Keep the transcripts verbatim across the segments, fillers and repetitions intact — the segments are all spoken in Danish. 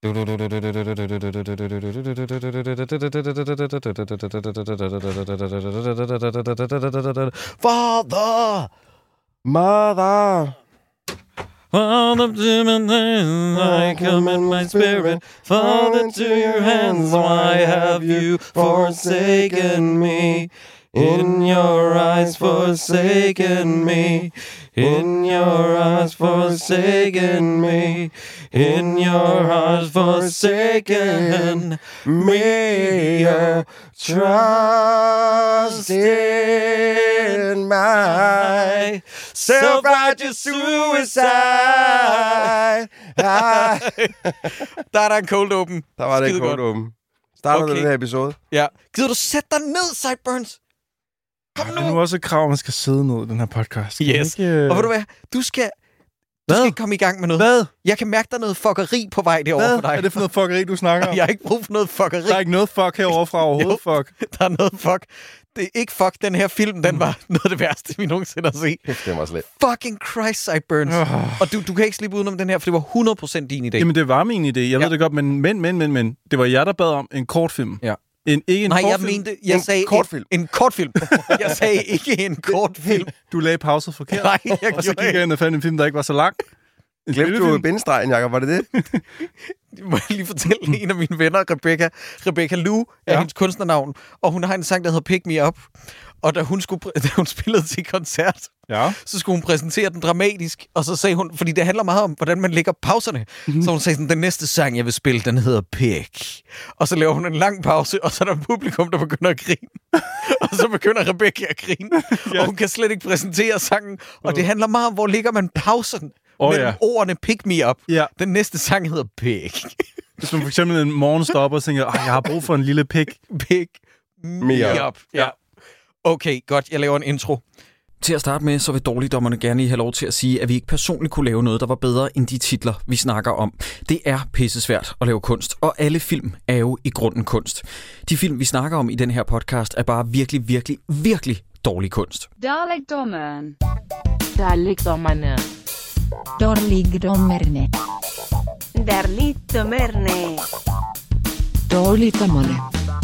Father! Mother! Father, to my hands, I commit my spirit. Father, to your hands, why have you forsaken me? In your eyes forsaken me. In your eyes forsaken me. In your eyes forsaken me. Oh, trust in my self-righteous suicide. Der er der en cold open. Der var det en Skide cold godt. open. Starter Okay. den her episode. Ja. Gider du sætte dig ned, Sideburns? Kom Det nu. er nu også et krav, at man skal sidde ned i den her podcast. Kan Yes. Ikke, uh... Og ved du hvad? Du skal, du Hvad? skal komme i gang med noget. Hvad? Jeg kan mærke, der er noget fuckeri på vej derovre Hvad for dig. er det for noget fuckeri, du snakker om? Jeg har ikke brug for noget fuckeri. Der er ikke noget fuck herovre fra overhovedet, fuck. Der er noget fuck. Det er ikke fuck. Den her film, den var noget af det værste, vi nogensinde har set. Det var slet. Fucking Christ, Sideburns. Oh. Og du, du kan ikke slippe udenom den her, for det var hundrede procent din idé. Jamen, det var min idé. Jeg Ja. ved det godt, men, men, men, men, men. Det var jeg, der bad om en kortfilm. Ja. En, ikke en Nej, jeg kortfilm. mente, jeg En sagde kortfilm. En, en kortfilm. Jeg sagde ikke en kortfilm. Du lagde pauset forkert. Nej, jeg og så gjorde gik jeg ind og fandt en film, der ikke var så lang. En Glemte du spillefilm. bindestregen, Jacob? Var det det? Må jeg lige fortælle en af mine venner, Rebecca. Rebecca Lou er Ja. hendes kunstnernavn, og hun har en sang, der hedder Pick Me Up. Og da hun, skulle, da hun spillede til koncert, Ja. så skulle hun præsentere den dramatisk, og så sagde hun, fordi det handler meget om, hvordan man lægger pauserne. Mm-hmm. Så hun sagde sådan, den næste sang, jeg vil spille, den hedder Pick. Og så laver hun en lang pause, og så er der publikum, der begynder at grine. Og så begynder Rebecca at grine. Ja. Og hun kan slet ikke præsentere sangen. Og det handler meget om, hvor ligger man pausen Åh, mellem ja. ordene Pick Me Up. Ja. Den næste sang hedder Pick. Hvis man for eksempel en morgen stopper og tænker, jeg har brug for en lille pik. Pick Me Up. Ja. Okay, godt. Jeg laver en intro. Til at starte med, så vil dårligdommerne gerne lige have lov til at sige, at vi ikke personligt kunne lave noget, der var bedre end de titler, vi snakker om. Det er pissesvært at lave kunst, og alle film er jo i grunden kunst. De film, vi snakker om i den her podcast, er bare virkelig, virkelig, virkelig dårlig kunst. Dårligdommeren. Dårligdommerne. Dårligdommerne. Dårligdommerne. Dårligdommerne.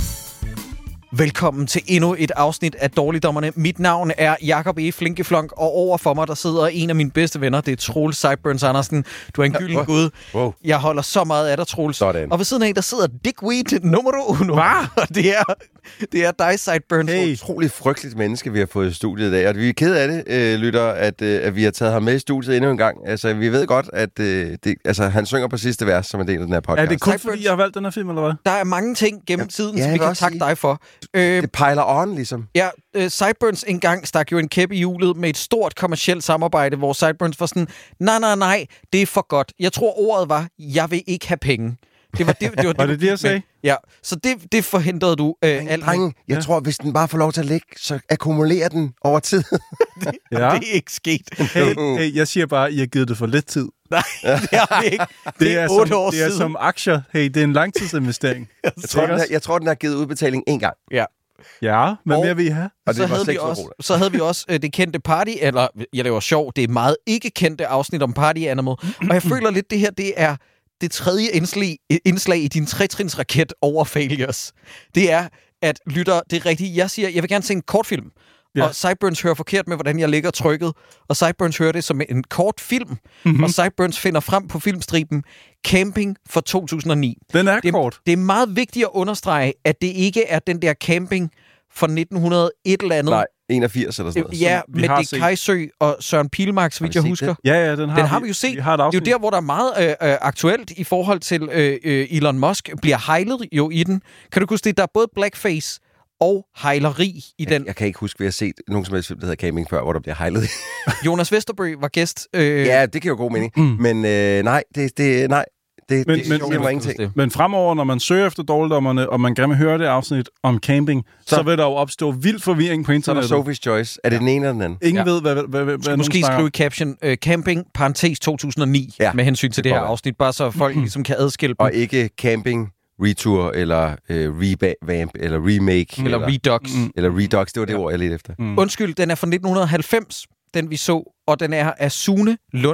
Velkommen til endnu et afsnit af Dårligdommerne. Mit navn er Jacob E. Flinkeflonk, og over for mig, der sidder en af mine bedste venner. Det er Troels Sideburns Andersen. Du er en gylden wow. gud. Wow. Jeg holder så meget af dig, Troels. Sådan. Og ved siden af, der sidder Dickweed nummer uno. Hvad? Og det er, det er dig, Sideburns. Hey. Utroligt frygteligt menneske, vi har fået i studiet i dag. Og vi er ked af det, øh, lytter, at, øh, at vi har taget ham med i studiet endnu en gang. Altså, vi ved godt, at øh, det, altså, han synger på sidste vers som en del af den her podcast. Er det kun Sideburns. fordi, jeg har valgt den her film, eller hvad? Der er mange ting gennem tiden, ja, som jeg vi vil kan også takke sige- dig for. Øh, Det pejler on, ligesom. Ja, uh, Sideburns engang stak jo en kæp i hjulet med et stort kommercielt samarbejde, hvor Sideburns var sådan, nej, nej, nej, det er for godt. Jeg tror, ordet var, jeg vil ikke have penge. Det var det, det, var Var det du det, jeg gik sagde? med. Ja, så det, det forhindrede du uh, alt med. Drenge, jeg Ja. tror, hvis den bare får lov til at ligge, så akkumulerer den over tid. Ja. Det er ikke sket. Hey, hey, jeg siger bare, at I har givet det for lidt tid. Nej, det har vi ikke. Det, Det er er, otte som, år det er siden. som aktier. Hey, det er en langtidsinvestering. Jeg tror, den har, jeg tror, den har givet udbetaling én gang. Ja. Ja, hvad Og- mere vil I have? Og Så det var havde, vi seks også, kroner. så havde vi også øh, det kendte party, eller jeg laver sjov, det er meget ikke kendte afsnit om Party Animal. Og jeg føler lidt, det her, det er det tredje indslag, indslag i din tretrinsraket over failures. Det er, at lytter, det er rigtigt, jeg siger, jeg vil gerne se en kortfilm. Ja. Og Sideburns hører forkert med, hvordan jeg lægger trykket. Og Sideburns hører det som en kort film. Mm-hmm. Og Sideburns finder frem på filmstriben Camping fra to tusind og ni. Den er Det, kort. det er meget vigtigt at understrege, at det ikke er den der camping fra nitten hundrede et eller andet. Nej, enogfirs eller sådan noget. Ja, vi med har Dick set. Kajsø og Søren Pilmark, så vidt vi jeg set husker. det? Ja, ja, den har, Den har vi jo set. Vi har et Det er afsnit. jo der, hvor der er meget øh, øh, aktuelt i forhold til øh, øh, Elon Musk. Bliver hejlet jo i den. Kan du huske det? Der er både blackface og hejleri i den. Jeg kan ikke huske, at vi har set nogen som helst film, der hedder Camping før, hvor der bliver hejlet. Jonas Vesterbø var gæst. Øh, Ja, det giver jo god mening. Mm. Men øh, nej, det, det, nej, det, Men- det men- siger men- mig ingenting. det. Men fremover, når man søger efter dårligdommerne, og man gerne vil høre det afsnit om camping, så, Så- så vil der jo opstå vild forvirring på Så er der internettet. Sophie's Choice. Er det den ene eller den anden? Ingen Ja. ved, hvad, hvad, hvad, hvad nogen Måske snakker skrive om. i caption øh, camping, parentes to tusind og ni, Ja, med hensyn til det, det her går. afsnit, bare så folk ligesom kan adskille dem. Og ikke Camping, Retour, eller øh, Revamp, eller Remake, Eller eller, Redux. Mm. eller Redux. Det var det ord, jeg ledte efter. Mm. Undskyld, den er fra nitten halvfems, den vi så, og den er af Sune Lund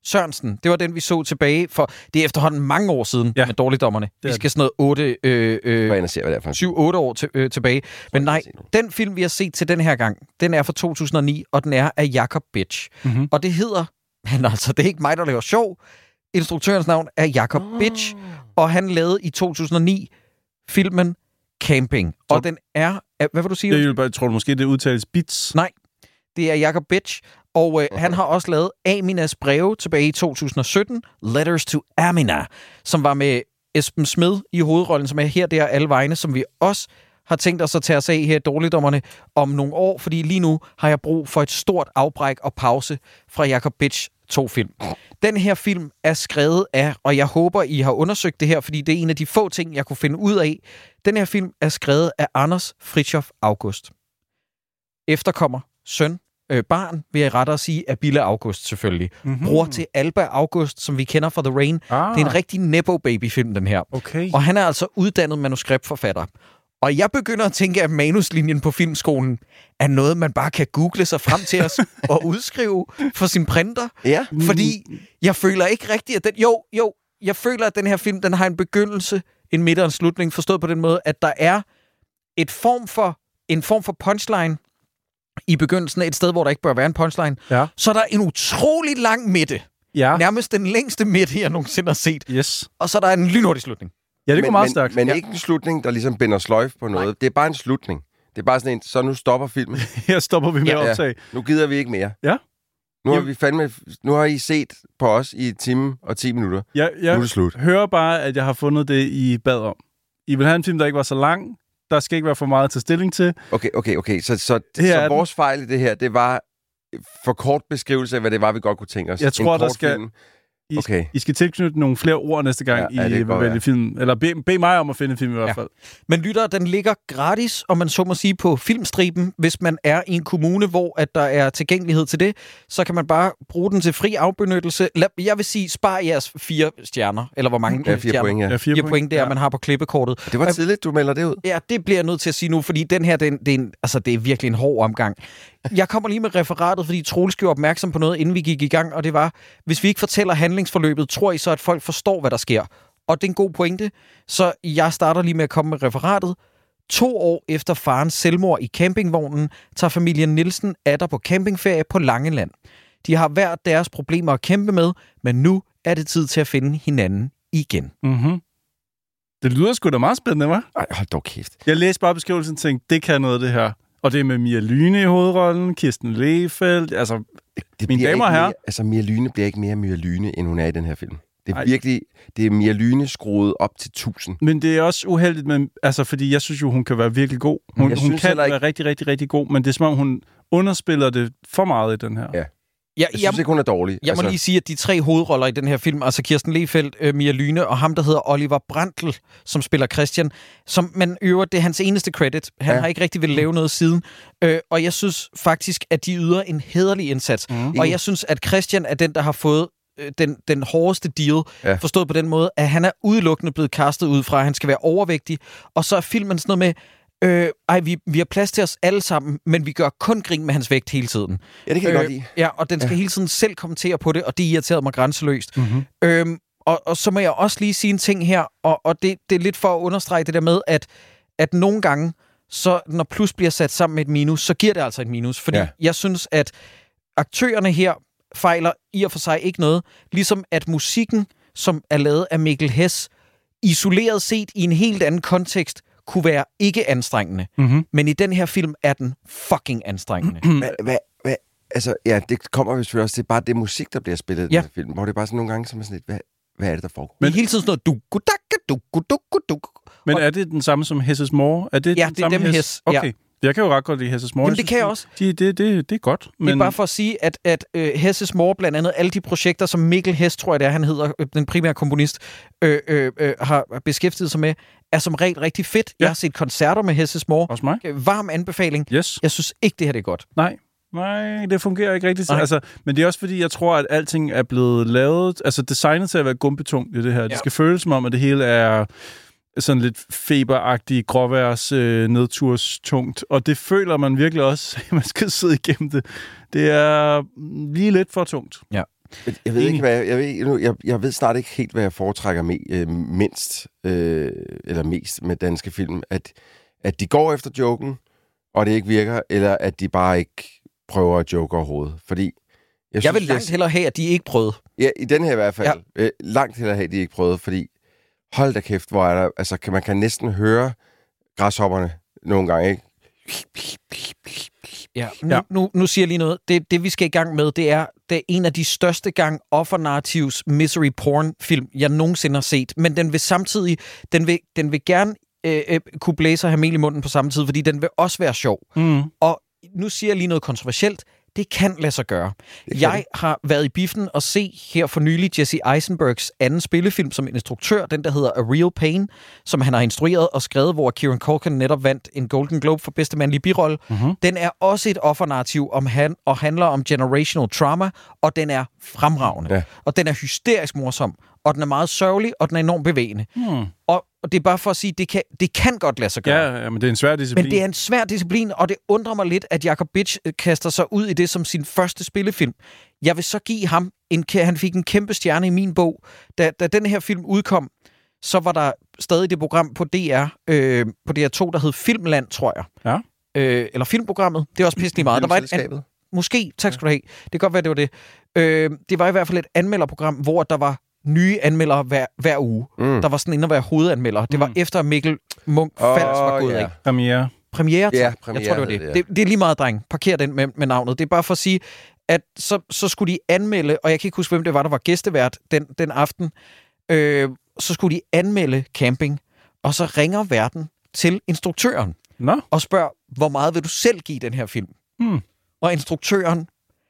Sørensen. Det var den, vi så tilbage for... Det er efterhånden mange år siden ja. med Dårligdommerne. Vi skal sådan noget otte, øh, øh, syv otte år til, øh, tilbage. Men nej, den film, vi har set til den her gang, den er fra to tusind og ni, og den er af Jacob Bitsch. Mm-hmm. Og det hedder... Men altså, det er ikke mig, der laver sjov. Instruktørens navn er Jacob oh. Bitsch, og han lavede i to tusind og ni filmen Camping. Så... Og den er... Hvad vil du sige? Jeg, bare, tror du måske, det udtales Bits? Nej, det er Jacob Bitsch. Og øh, han har også lavet Aminas breve tilbage i to tusind og sytten, Letters to Amina, som var med Esben Smed i hovedrollen, som er her, der alle vegne, som vi også har tænkt os at tage os af her i Dårligdommerne om nogle år, fordi lige nu har jeg brug for et stort afbræk og pause fra Jacob Bitsch to film. Den her film er skrevet af, og jeg håber, I har undersøgt det her, fordi det er en af de få ting, jeg kunne finde ud af. Den her film er skrevet af Anders Fritjof August. Efterkommer, søn, øh, barn, vil jeg rettere sige, af Bille August selvfølgelig. Mm-hmm. Bror til Alba August, som vi kender fra The Rain. Ah. Det er en rigtig Nepo-baby-film, den her. Okay. Og han er altså uddannet manuskriptforfatter. Og jeg begynder at tænke, at manuslinjen på filmskolen er noget, man bare kan google sig frem til os og udskrive for sin printer. Ja. Fordi jeg føler ikke rigtigt, at den... Jo, jo, jeg føler, at den her film, den har en begyndelse, en midt og en slutning, forstået på den måde, at der er et form for, en form for punchline i begyndelsen af et sted, hvor der ikke bør være en punchline. Ja. Så er der en utrolig lang midte. Ja. Nærmest den længste midte, jeg nogensinde har set. Yes. Og så er der en lynhurtig slutning. Ja, det går men, meget men, stærkt. Men ja. ikke en slutning, der ligesom binder sløjf på noget. Nej. Det er bare en slutning. Det er bare sådan en, så nu stopper filmen. Her stopper vi med ja, at optage. Ja. Nu gider vi ikke mere. Ja. Nu har vi fandme, nu har I set på os i en time og ti minutter. Ja, jeg nu er det slut. Hører bare, at jeg har fundet det, I bad om. I vil have en film, der ikke var så lang. Der skal ikke være for meget at tage stilling til. Okay, okay, okay. Så, så, så vores fejl i det her, det var for kort beskrivelse af, hvad det var, vi godt kunne tænke os. Jeg tror, en der skal... Film. I, okay. I skal tilknytte nogle flere ord næste gang, ja, I vil vælge film. Eller bed, bed mig om at finde en film i hvert ja. fald. Men lytter, den ligger gratis, om man så må sige, på Filmstriben. Hvis man er i en kommune, hvor at der er tilgængelighed til det, så kan man bare bruge den til fri afbenyttelse. Jeg vil sige, spar jeres fire stjerner. Eller hvor mange ja, fire stjerner? Point, ja. Ja, fire, fire point, der ja. man har på klippekortet. Det var tidligt, du melder det ud. Ja, det bliver jeg nødt til at sige nu, fordi den her, det er, det er, en, altså, det er virkelig en hård omgang. Jeg kommer lige med referatet, fordi Troels gjorde opmærksom på noget, inden vi gik i gang, og det var, hvis vi ikke fortæller handlingsforløbet, tror I så, at folk forstår, hvad der sker. Og det er en god pointe, så jeg starter lige med at komme med referatet. To år efter farens selvmord i campingvognen, tager familien Nielsen atter på campingferie på Langeland. De har hver deres problemer at kæmpe med, men nu er det tid til at finde hinanden igen. Mhm. Det lyder sgu da meget spændende, hva'? Ej, hold dog kæft. Jeg læste bare beskrivelsen og tænkte, det kan noget, det her. Og det er med Mia Lyne i hovedrollen, Kirsten Lehfeldt, altså, det mine damer og herrer. Altså, Mia Lyne bliver ikke mere Mia Lyne, end hun er i den her film. Det er Ej. virkelig, det er Mia Lyne skruet op til tusind. Men det er også uheldigt, men, altså, fordi jeg synes jo, hun kan være virkelig god. Hun, hun kan ikke... være rigtig, rigtig, rigtig god, men det er som om, hun underspiller det for meget i den her. Ja. Jeg, jeg synes ikke, hun er dårlig. Jeg altså... må lige sige, at de tre hovedroller i den her film, altså Kirsten Lehfeldt, øh, Mia Lyne og ham, der hedder Oliver Brandl, som spiller Christian, som man øver, det er hans eneste credit. Han ja. har ikke rigtig vil lave noget siden. Øh, og jeg synes faktisk, at de yder en hæderlig indsats. Mm. Og jeg synes, at Christian er den, der har fået øh, den, den hårdeste deal, ja. forstået på den måde, at han er udelukkende blevet kastet ud fra, at han skal være overvægtig. Og så er filmen sådan noget med, Øh, ej, vi, vi har plads til os alle sammen, men vi gør kun grin med hans vægt hele tiden. Ja, det kan jeg øh, godt lide. Ja, og den skal ja. hele tiden selv kommentere på det, og det irriterede mig grænseløst. Mm-hmm. Øhm, og, og så må jeg også lige sige en ting her, og, og det, det er lidt for at understrege det der med, at, at nogle gange, så når plus bliver sat sammen med et minus, så giver det altså et minus. Fordi ja. jeg synes, at aktørerne her fejler i og for sig ikke noget. Ligesom at musikken, som er lavet af Mikkel Hess, isoleret set i en helt anden kontekst, kunne være ikke anstrengende. Mm-hmm. Men i den her film er den fucking anstrengende. Hvad, hvad, hvad, altså, ja, det kommer vi selvfølgelig også. Det er bare det musik, der bliver spillet i ja. den her film, hvor det er bare sådan nogle gange, som er sådan lidt, hvad, hvad er det, der foregår? Men hele tiden sådan noget, du du du du du Men er det den samme som Hesses Mor? Er det ja, den det er dem Hess? Hess. Okay. Ja. Jeg kan jo ret godt lide Hesses Mor. Jamen, det kan jeg også. De, det, det, det er godt. Men... Det er bare for at sige, at, at uh, Hesses Mor, blandt andet alle de projekter, som Mikkel Hess, tror jeg det er, han hedder, den primære komponist, øh, øh, øh, har beskæftiget sig med, er som regel rigtig fedt. Ja. Jeg har set koncerter med Hesses Mor. Også mig. Varm anbefaling. Yes. Jeg synes ikke, det her det er godt. Nej. Nej, det fungerer ikke rigtigt. Altså, men det er også fordi, jeg tror, at alting er blevet lavet, altså designet til at være gumpetungt i det her. Ja. Det skal føles som om, at det hele er sådan lidt feberagtigt, gråværs, øh, nedturstungt. Og det føler man virkelig også, at man skal sidde igennem det. Det er lige lidt for tungt. Ja. Jeg ved ikke, hvad jeg, jeg, ved, jeg, jeg ved snart ikke helt, hvad jeg foretrækker me, øh, mindst, øh, eller mest med danske film. At, at de går efter joken, og det ikke virker, eller at de bare ikke prøver at joke overhovedet. Fordi jeg, jeg vil langt jeg, hellere have, at de ikke prøvede. Ja, i den her i hvert fald. Ja. Øh, langt hellere have, at de ikke prøvede, fordi hold da kæft, hvor er der... Altså, kan, man kan næsten høre græshopperne nogle gange, ikke? Ja, nu, nu, nu siger jeg lige noget. Det, det, vi skal i gang med, det er, det er en af de største gang offer-narratives misery porn-film, jeg nogensinde har set. Men den vil samtidig... Den vil, den vil gerne øh, kunne blæse og have mel i munden på samme tid, fordi den vil også være sjov. Mm. Og nu siger jeg lige noget kontroversielt. Det kan lade sig gøre. Jeg har været i biffen og se her for nylig Jesse Eisenbergs anden spillefilm som instruktør, den der hedder A Real Pain, som han har instrueret og skrevet, hvor Kieran Culkin netop vandt en Golden Globe for bedste mandlige birolle. Mm-hmm. Den er også et offernarrativ om han, og handler om generational trauma, og den er fremragende. Ja. Og den er hysterisk morsom, og den er meget sørgelig, og den er enormt bevægende. Mm. Og Og det er bare for at sige, det kan, det kan godt lade sig gøre. Ja, ja, men det er en svær disciplin. Men det er en svær disciplin, og det undrer mig lidt, at Jacob Bitsch kaster sig ud i det som sin første spillefilm. Jeg vil så give ham, en, han fik en kæmpe stjerne i min bog. Da, da den her film udkom, så var der stadig det program på D R, øh, på D R to, der hed Filmland, tror jeg. Ja. Øh, eller filmprogrammet. Det er også pisselig meget. Der var et an... Måske, tak skal du have. Det kan godt være, det var det. Øh, det var i hvert fald et anmelderprogram, hvor der var nye anmeldere hver, hver uge. Mm. Der var sådan inde at være hovedanmelder. Det var mm. efter Mikkel Munch Fals oh, var gået yeah. af. Premiere. Premiere? Ja, premiere. Jeg tror, det var det. Det, det er lige meget, dreng. Parker den med, med navnet. Det er bare for at sige, at så, så skulle de anmelde, og jeg kan ikke huske, hvem det var, der var gæstevært den, den aften. Øh, så skulle de anmelde camping, og så ringer værten til instruktøren Nå. og spørger, hvor meget vil du selv give den her film? Mm. Og instruktøren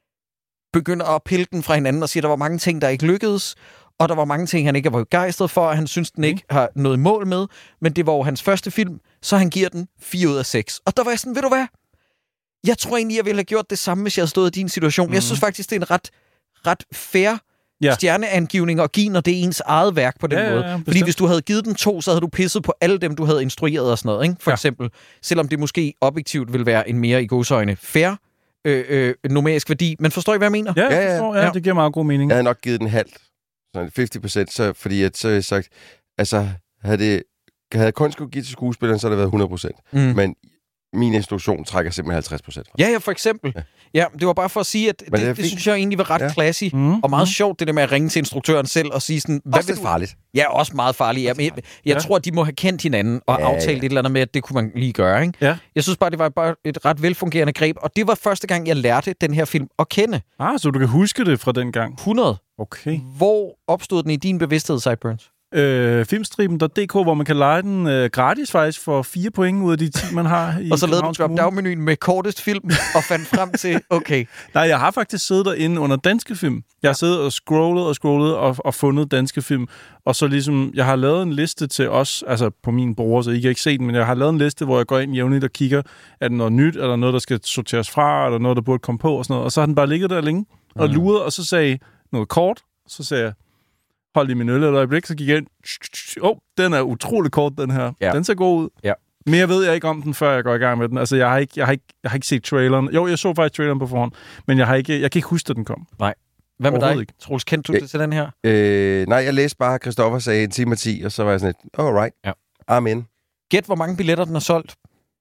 begynder at pille den fra hinanden og siger, at der var mange ting, der ikke lykkedes, og der var mange ting, han ikke var begejstret for, og han synes, den ikke har noget mål med, men det var jo hans første film, så han giver den fire ud af seks. Og der var jeg sådan, ved du hvad? Jeg tror egentlig, jeg ville have gjort det samme, hvis jeg havde stået i din situation. Mm. Jeg synes faktisk, det er en ret, ret fair ja. stjerneangivning at give, når det er ens eget værk på den ja, måde. Ja, ja, Fordi hvis du havde givet den to, så havde du pisset på alle dem, du havde instrueret og sådan noget, ikke? For ja. eksempel. Selvom det måske objektivt vil være en mere i godsøjne fair øh, øh, numerisk værdi. Men forstår I, hvad jeg mener? Ja, jeg forstår, ja, ja. Det giver meget god mening. Jeg havde nok givet den halvt. halvtreds procent, så, fordi at, så har jeg sagt, altså, havde, det, havde jeg kun skulle give til skuespilleren, så havde det været hundrede procent. Mm. Men min instruktion trækker simpelthen halvtreds procent. Ja, ja, for eksempel. Ja. ja, det var bare for at sige, at det, det, det synes jeg egentlig var ret ja. classy, mm. og meget mm. sjovt, det der med at ringe til instruktøren selv og sige sådan... Hvad også det farligt. Ja, også meget farligt. Ja, men jeg, jeg ja. tror, at de må have kendt hinanden og ja, aftalt ja. et eller andet med, at det kunne man lige gøre, ikke? Ja. Jeg synes bare, det var bare et ret velfungerende greb, og det var første gang, jeg lærte den her film at kende. Ah, så du kan huske det fra den gang? hundrede. Okay. Hvor opstod den i din bevidsthed, Sideburns? Øh, filmstriben punktum d k, hvor man kan lege den øh, gratis faktisk for fire point ud af de ti, man har i og så lavede du drop-down-menuen med kortest film og fandt frem til, okay. Nej, jeg har faktisk siddet derinde under danske film. Jeg har siddet og scrollet og scrollet og, og fundet danske film. Og så ligesom, jeg har lavet en liste til os, altså på min bror, så I kan ikke se den, men jeg har lavet en liste, hvor jeg går ind jævnligt og kigger, er der noget nyt, er der noget, der skal sorteres fra, er der noget, der burde komme på og sådan noget. Og så har den bare ligget der længe og mm. luret, og så sagde noget kort, så sagde jeg, hold i min øl et øjeblik, så gik jeg ind. Åh, oh, den er utrolig kort, den her. Ja. Den ser god ud. Ja. Men jeg ved jeg ikke om den, før jeg går i gang med den. Altså, jeg har ikke, jeg har ikke, jeg har ikke set traileren. Jo, jeg så faktisk traileren på forhånd, men jeg, har ikke, jeg kan ikke huske, at den kom. Nej. Hvad med dig, Troels? Kendte du det til den her? Øh, nej, jeg læste bare, Christoffer sagde en time og ti, og så var jeg sådan et, all right, ja. Amen. Gæt, hvor mange billetter den har solgt?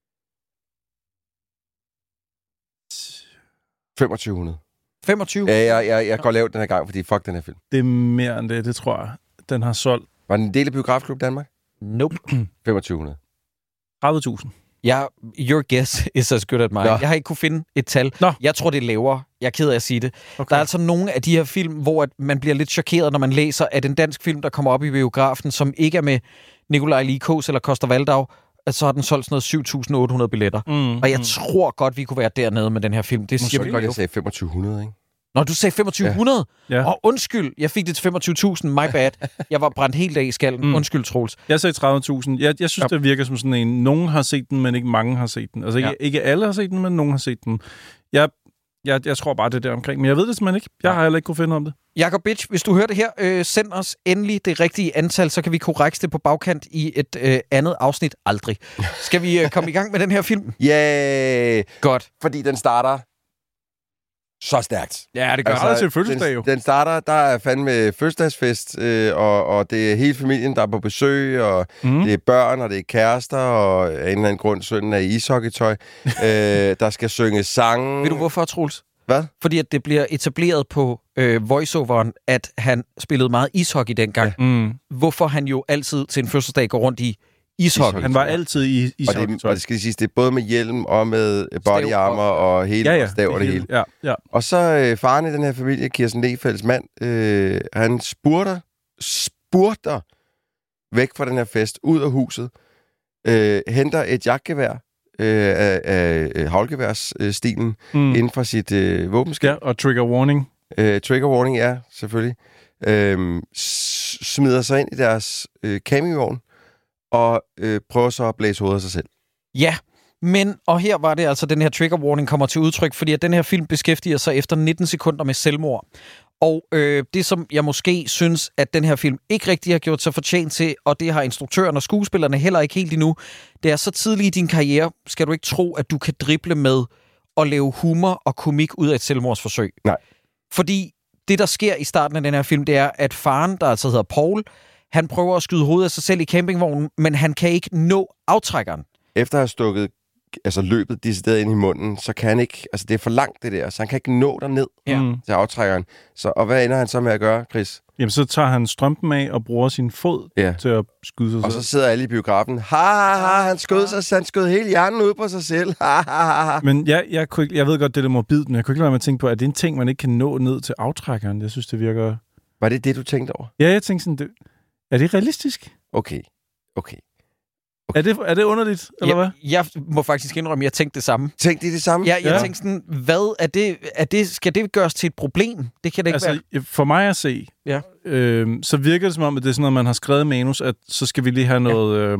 femogtyve hundrede. femogtyve? Ja, jeg, jeg, jeg går lavt den her gang, fordi fuck den her film. Det er mere end det, det tror jeg. Den har solgt. Var den en del af Biografklub Danmark? Nope. femogtyve hundrede. tredive tusind. Ja, your guess is as good as mine. Nå. Jeg har ikke kunne finde et tal. Nå. Jeg tror, det er lavere. Jeg er ked af at sige det. Okay. Der er altså nogle af de her film, hvor man bliver lidt chokeret, når man læser, at en dansk film, der kommer op i biografen, som ikke er med Nikolaj Likås eller Koster Valdau, at så har den solgt sådan noget syv tusind otte hundrede billetter. Mm, og jeg mm. tror godt, vi kunne være dernede med den her film. Det siger vi godt, jeg sagde femogtyve hundrede, ikke? Nå, du sagde femogtyve hundrede? Ja. Ja. Og undskyld, jeg fik det til femogtyve tusind. My bad. Jeg var brændt helt af i skallen. Mm. Undskyld, Troels. Jeg sagde tredive tusind. Jeg, jeg synes, ja. det virker som sådan en, nogen har set den, men ikke mange har set den. Altså ikke, ja. ikke alle har set den, men nogen har set den. Jeg, jeg, jeg tror bare, det er der omkring. Men jeg ved det simpelthen ikke. Jeg ja. har heller ikke kunne finde om det. Jacob Bitsch, hvis du hører det her, øh, send os endelig det rigtige antal, så kan vi korrekse det på bagkant i et øh, andet afsnit. Aldrig. Skal vi øh, komme i gang med den her film? Yeah! Godt. Fordi den starter så stærkt. Ja, det gør altså, det til fødselsdag, jo. Den, den starter, der er fandme fødselsdagsfest, øh, og, og det er hele familien, der er på besøg, og mm. det er børn, og det er kærester, og af en eller anden grund, sønnen er i ishockeytøj. øh, der skal synge sange. Ved du hvorfor, Troels? Hvad? Fordi at det bliver etableret på øh, voiceoveren, at han spillede meget ishockey dengang. Ja. Mm. Hvorfor han jo altid til en fødselsdag går rundt i ishockey. Han var altid i ishockey. Og det, og det skal sige, det er både med hjelm og med body armor og, og hele ja, ja, stav og det, det hele. Ja, ja. Og så øh, faren i den her familie, Kirsten Lefelds mand, øh, han spurter, spurter væk fra den her fest, ud af huset, øh, henter et jagtgevær øh, af, af havlgeværsstilen mm. inden for sit øh, våbenskab. Ja, og trigger warning. Øh, trigger warning, ja, selvfølgelig. Øh, smider sig ind i deres øh, campingvogn, og øh, prøver så at blæse hovedet af sig selv. Ja, men, og her var det altså, den her trigger warning kommer til udtryk, fordi at den her film beskæftiger sig efter nitten sekunder med selvmord. Og øh, det, som jeg måske synes, at den her film ikke rigtig har gjort sig fortjent til, og det har instruktøren og skuespillerne heller ikke helt endnu, det er så tidligt i din karriere, skal du ikke tro, at du kan drible med at lave humor og komik ud af et selvmordsforsøg. Nej. Fordi det, der sker i starten af den her film, det er, at faren, der altså hedder Paul, han prøver at skyde hovedet af sig selv i campingvognen, men han kan ikke nå aftrækkeren. Efter at have stukket altså løbet decideret ind i munden, så kan han ikke, altså det er for langt det der, så han kan ikke nå derned ja. til aftrækkeren. Så, og hvad ender han så med at gøre, Chris? Jamen, så tager han strømpen af og bruger sin fod ja. til at skyde sig selv. Og så sidder alle i biografen, ha, ha, ha, han skød, sig, han skød hele hjernen ud på sig selv. Ha, ha, ha. Men jeg, jeg, kunne ikke, jeg ved godt, det er morbid, men jeg kunne ikke lade mig at tænke på, at det er en ting, man ikke kan nå ned til aftrækkeren. Jeg synes, det virker... Var det det, du tænkte over? Ja, jeg tænkte sådan, det... er det realistisk? Okay, okay. Okay. Er, det, er det underligt, eller hvad? Jeg, jeg må faktisk indrømme, at jeg tænkte det samme. Tænkte I det samme? Ja, jeg ja. tænkte sådan, hvad er det, er det, skal det gøres til et problem? Det kan det ikke altså, være. For mig at se, ja. øh, så virker det som om, at det er sådan noget, man har skrevet i manus, at så skal vi lige have noget... Ja. Øh,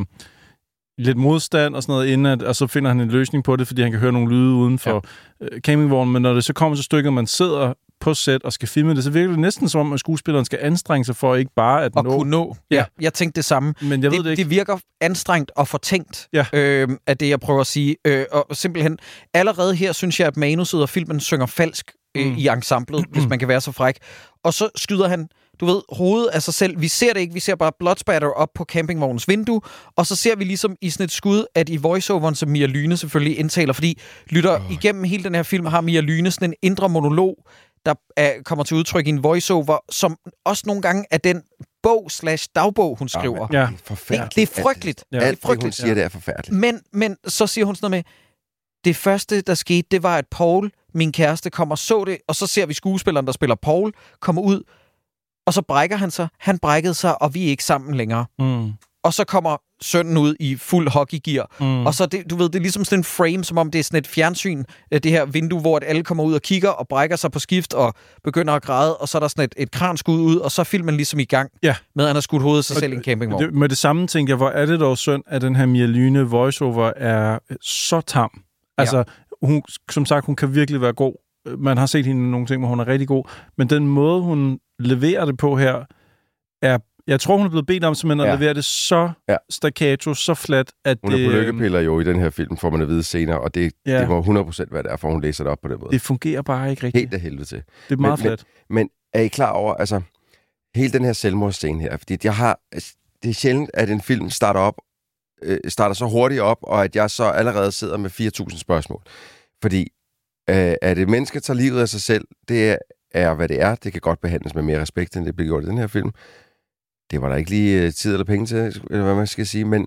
lidt modstand og sådan noget, inden at, og så finder han en løsning på det, fordi han kan høre nogle lyde uden for ja. øh, campingvognen, men når det så kommer til stykket, man sidder på set og skal filme det, så virker det næsten som om, at skuespilleren skal anstrenge sig for ikke bare at og nå. kunne nå. Ja. ja, jeg tænkte det samme. Men jeg ved det, det ikke. Det virker anstrengt og fortænkt, ja. øh, af det, jeg prøver at sige. Øh, og simpelthen, allerede her synes jeg, at manuset og filmen synger falsk øh, mm. i ensemblet, hvis man kan være så fræk. Og så skyder han, du ved, hovedet af sig selv. Vi ser det ikke, vi ser bare bloodspatter op på campingvognens vindue, og så ser vi ligesom i sådan et skud, at i voiceoveren, som Mia Lyne selvfølgelig indtaler, fordi lytter oh. igennem hele den her film, har Mia Lyne sådan en indre monolog, der er, kommer til udtryk i en voiceover, som også nogle gange er den bog slash dagbog, hun skriver. Ja, det er forfærdeligt. Det, det er frygteligt. Ja. Det er Alt det, hun siger, det er forfærdeligt. Men, men så siger hun sådan noget med, det første, der skete, det var, at Paul, min kæreste, kommer og så det, og så ser vi skuespilleren, der spiller Paul, kommer ud, og så brækker han sig. Han brækkede sig, og vi er ikke sammen længere. Mm. Og så kommer sønnen ud i fuld hockeygear. Mm. Og så, det, du ved, det er ligesom sådan en frame, som om det er sådan et fjernsyn, det her vindue, hvor at alle kommer ud og kigger og brækker sig på skift og begynder at græde, og så er der sådan et, et kranskud ud, og så er filmen ligesom i gang ja. med, at han har skudt hovedet sig og selv i en campingvogn. Det, med det samme tænker jeg, hvor er det dog synd, at den her Mia Lyne voiceover er så tam. Altså, ja. hun, som sagt, hun kan virkelig være god. Man har set hende nogle ting, hvor hun er rigtig god. Men den måde, hun leverer det på her, er... Jeg tror, hun er blevet bedt om simpelthen ja. at levere det så ja. staccato, så flat, at hun det... Hun er på lykkepiller jo i den her film, får man at vide senere, og det, ja. det må hundrede procent være derfor, hun læser det op på den måde. Det fungerer bare ikke rigtigt. Helt af helvede til. Det er meget men, flat. Men, men er I klar over, altså, hele den her selvmordsscene her, fordi jeg har... Altså, det er sjældent, at en film starter op, øh, starter så hurtigt op, og at jeg så allerede sidder med fire tusind spørgsmål. Fordi øh, at et menneske tager livet af sig selv, det er, er, hvad det er. Det kan godt behandles med mere respekt, end det bliver gjort i den her film. Det var der ikke lige tid eller penge til, eller hvad man skal sige, men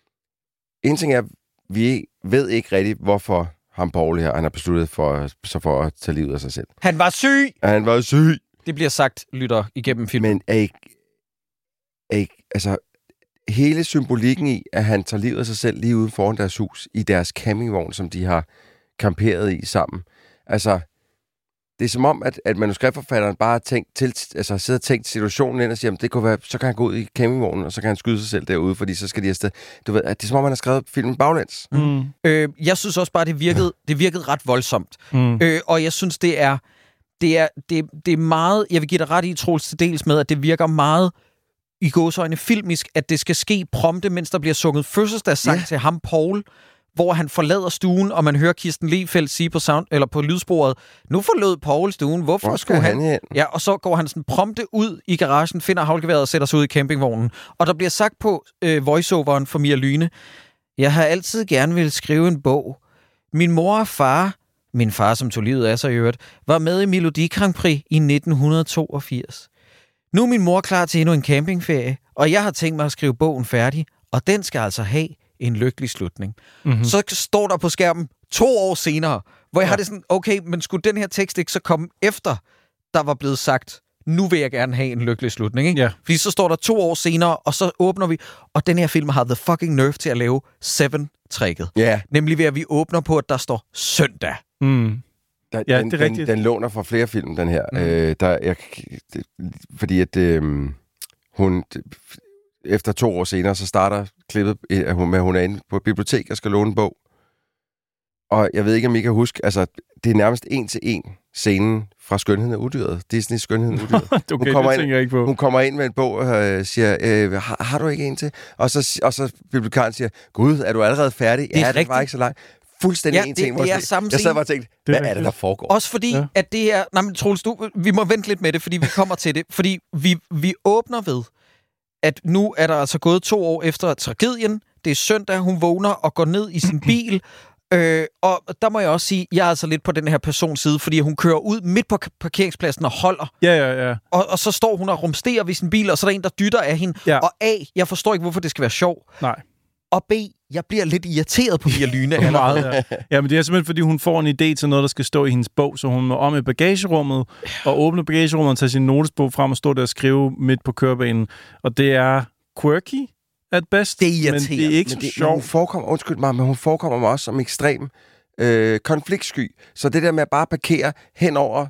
en ting er, vi ved ikke rigtigt, hvorfor ham Paul her, han har besluttet for, så for at tage livet af sig selv. Han var syg! Han var syg! Det bliver sagt, lytter igennem filmen. Men er ikke, er ikke, altså, hele symbolikken i, at han tager livet af sig selv lige ude foran deres hus, i deres campingvogn, som de har camperet i sammen. Altså, det er som om, at, at manuskriptforfatteren bare har tænkt til, altså sidder og tænkt situationen ind og siger, det kunne være, så kan han gå ud i campingvognen, og så kan han skyde sig selv derude, fordi så skal de afsted. Du ved, at det er som om, han har skrevet filmen baglæns. Mm. Øh, jeg synes også bare, det virkede, det virkede ret voldsomt. Mm. Øh, og jeg synes, det er, det er, det, det er meget, jeg vil give dig ret i, Troels, til dels med, at det virker meget i gåseøjne filmisk, at det skal ske prompte, mens der bliver sunget fødselsdagssang yeah. til ham, Paul, hvor han forlader stuen, og man hører Kirsten Lehfeldt sige på sound eller på lydsporet, nu forlod Paul stuen, hvorfor Hvor skulle han... han Ja, og så går han sådan prompte ud i garagen, finder havlgeværet og sætter sig ud i campingvognen. Og der bliver sagt på øh, voiceoveren for Mia Lyne, jeg har altid gerne ville skrive en bog. Min mor og far, min far som tog livet af sig i øvrigt, var med i Melodi Grand Prix i nitten toogfirs. Nu er min mor klar til endnu en campingferie, og jeg har tænkt mig at skrive bogen færdig, og den skal altså have en lykkelig slutning. Mm-hmm. Så står der på skærmen to år senere, hvor jeg ja. har det sådan, okay, men skulle den her tekst ikke så komme efter, der var blevet sagt, nu vil jeg gerne have en lykkelig slutning, ikke? Ja. Fordi så står der to år senere, og så åbner vi, og den her film har the fucking nerve til at lave Seven-tricket. Ja. Nemlig ved, at vi åbner på, at der står søndag. Mm. Der, ja, den, det er den, rigtigt. den låner fra flere film, den her. Mm. Øh, der, jeg, det, fordi at øh, hun... Efter to år senere, så starter klippet at hun, med, at hun er inde på et bibliotek og skal låne en bog. Og jeg ved ikke, om I kan huske, altså, det er nærmest en til en scenen fra Skønheden af Udyret. Disney's Skønheden af Udyret. okay, hun kommer det ind, tænker jeg ikke på. Hun kommer ind med en bog og øh, siger, øh, har, har du ikke en til? Og så, og så bibliotekaren siger, gud, er du allerede færdig? Det er ja, rigtigt. det var ikke så langt. Fuldstændig Ja, en det- ting. det er jeg, samme jeg sad scene. bare og tænkte, Det er hvad er det, der foregår? Også fordi, ja. at det her... Nej, men Troels, du, vi må vente lidt med det, fordi vi kommer til det. Fordi vi, vi åbner ved, at nu er der altså gået to år efter tragedien. Det er søndag, hun vågner og går ned i sin bil. Øh, og der må jeg også sige, jeg er altså lidt på den her persons side, fordi hun kører ud midt på parkeringspladsen og holder. Ja, ja, ja. Og, og så står hun og rumsterer ved sin bil, og så er der en, der dytter af hende. Ja. Og A, jeg forstår ikke, hvorfor det skal være sjov. Nej. Og B, jeg bliver lidt irriteret på Mia Lyne. Meget, ja. ja, men det er simpelthen, fordi hun får en idé til noget, der skal stå i hendes bog, så hun må om i bagagerummet og åbne bagagerummet og tage sin notesbog frem og stå der og skrive midt på kørebanen. Og det er quirky at bedst, Det er irriterende. men det er ikke Men så det, men hun sjovt. forekommer, undskyld mig, men hun forekommer mig også som ekstrem øh, konfliktsky. Så det der med at bare parkere hen over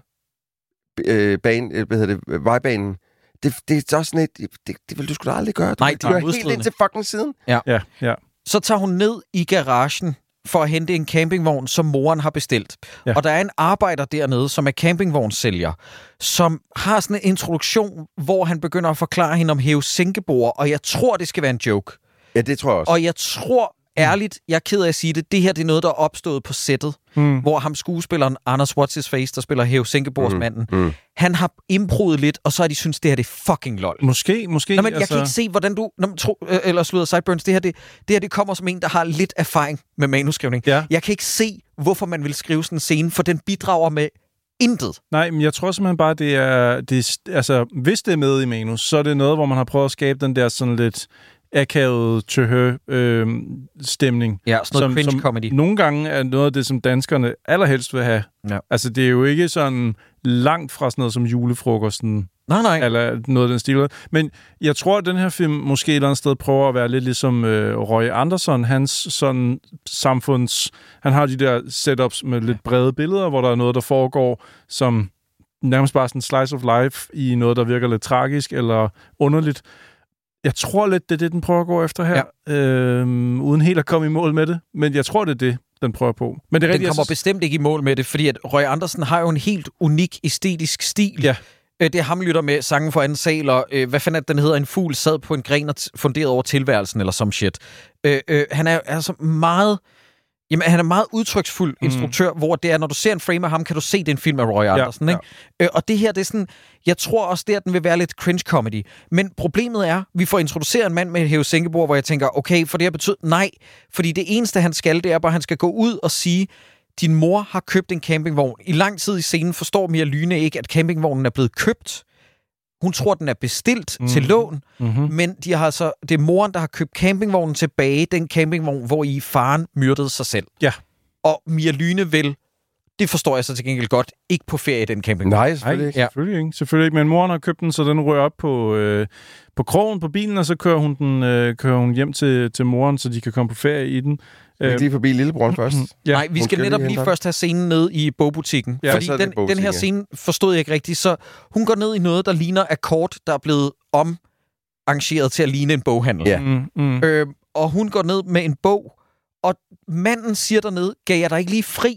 øh, banen, øh, hvad hedder det, vejbanen, det, det er også sådan et, det, det, det vil du sgu da aldrig gøre. Du Nej, vil det er køre helt modstridende. ind til fucking siden. Ja, ja. Så tager hun ned i garagen for at hente en campingvogn, som moren har bestilt. Ja. Og der er en arbejder dernede, som er campingvognssælger, som har sådan en introduktion, hvor han begynder at forklare hende om hæve-sænkebord, og jeg tror, det skal være en joke. Ja, det tror jeg også. Og jeg tror ærligt, jeg er ked af at sige det, det her det er noget, der er opstået på sættet, Mm. hvor ham skuespilleren Anders What's His Face, der spiller hæve-sænkebordsmanden, Mm, mm. han har improet lidt, og så har de synes det her det er fucking lol. Måske, måske. Nå, men jeg kan ikke se, hvordan du... Nå, men tro, øh, eller sludder Sideburns, det her, det, det her det kommer som en, der har lidt erfaring med manuskrivning. Ja. Jeg kan ikke se, hvorfor man vil skrive sådan en scene, for den bidrager med intet. Nej, men jeg tror simpelthen bare, det er, det er... Altså, hvis det er med i manus, så er det noget, hvor man har prøvet at skabe den der sådan lidt akavet tøhø øh, stemning. Ja, sådan noget cringe comedy. Nogle gange er noget af det, som danskerne allerhelst vil have. Ja. Altså, det er jo ikke sådan langt fra sådan noget som julefrokosten, Nej, nej. eller noget af den stil. Men jeg tror, at den her film måske et eller andet sted prøver at være lidt ligesom øh, Roy Andersson. Hans sådan samfunds... Han har de der setups med lidt brede billeder, hvor der er noget, der foregår som nærmest bare sådan en slice of life i noget, der virker lidt tragisk eller underligt. Jeg tror lidt, det er det, den prøver at gå efter her. Ja. Øhm, uden helt at komme i mål med det. Men jeg tror, det er det, den prøver på. Men det er Den rigtigt, kommer jeg synes... bestemt ikke i mål med det, fordi at Roy Andersen har jo en helt unik æstetisk stil. Ja. Det er ham, lytter med sangen for anden sal, og øh, hvad fanden er det, den hedder? En fugl sad på en gren og t- funderet over tilværelsen, eller some shit. Øh, øh, han er altså meget... Jamen, han er meget udtryksfuld instruktør, mm. hvor det er, når du ser en frame af ham, kan du se, det er en film af Roy Andersen, ja, ikke? Ja. Øh, og det her, det er sådan... Jeg tror også, det at den vil være lidt cringe-comedy. Men problemet er, vi får introduceret en mand med et hæve-sænkebord, hvor jeg tænker, okay, for det her betyder nej. Fordi det eneste, han skal, det er bare, at han skal gå ud og sige, din mor har købt en campingvogn. I lang tid i scenen forstår Mia Lyne ikke, at campingvognen er blevet købt. Hun tror, den er bestilt mm. til lån, mm-hmm. men de har altså, det er moren, der har købt campingvognen tilbage, den campingvogn, hvor i faren myrdede sig selv. Ja. Og Mia Lyne vil, det forstår jeg så til gengæld godt, ikke på ferie i den campingvogn. Nej, selvfølgelig ikke. Ja. Selvfølgelig ikke. Selvfølgelig ikke. Men moren har købt den, så den rører op på, øh, på krogen på bilen, og så kører hun, den, øh, kører hun hjem til, til moren, så de kan komme på ferie i den. Vi er lige forbi lillebroren først. Ja. Nej, vi Hun skal skal netop lige lige hente først have scenen ned i bogbutikken. Ja, fordi så er det den, den bogbutikken, her ja. scene forstod jeg ikke rigtigt. Så hun går ned i noget, der ligner akkord, der er blevet omarrangeret til at ligne en boghandel. Ja. Mm, mm. Øh, og hun går ned med en bog, og manden siger dernede, gav jeg dig ikke lige fri?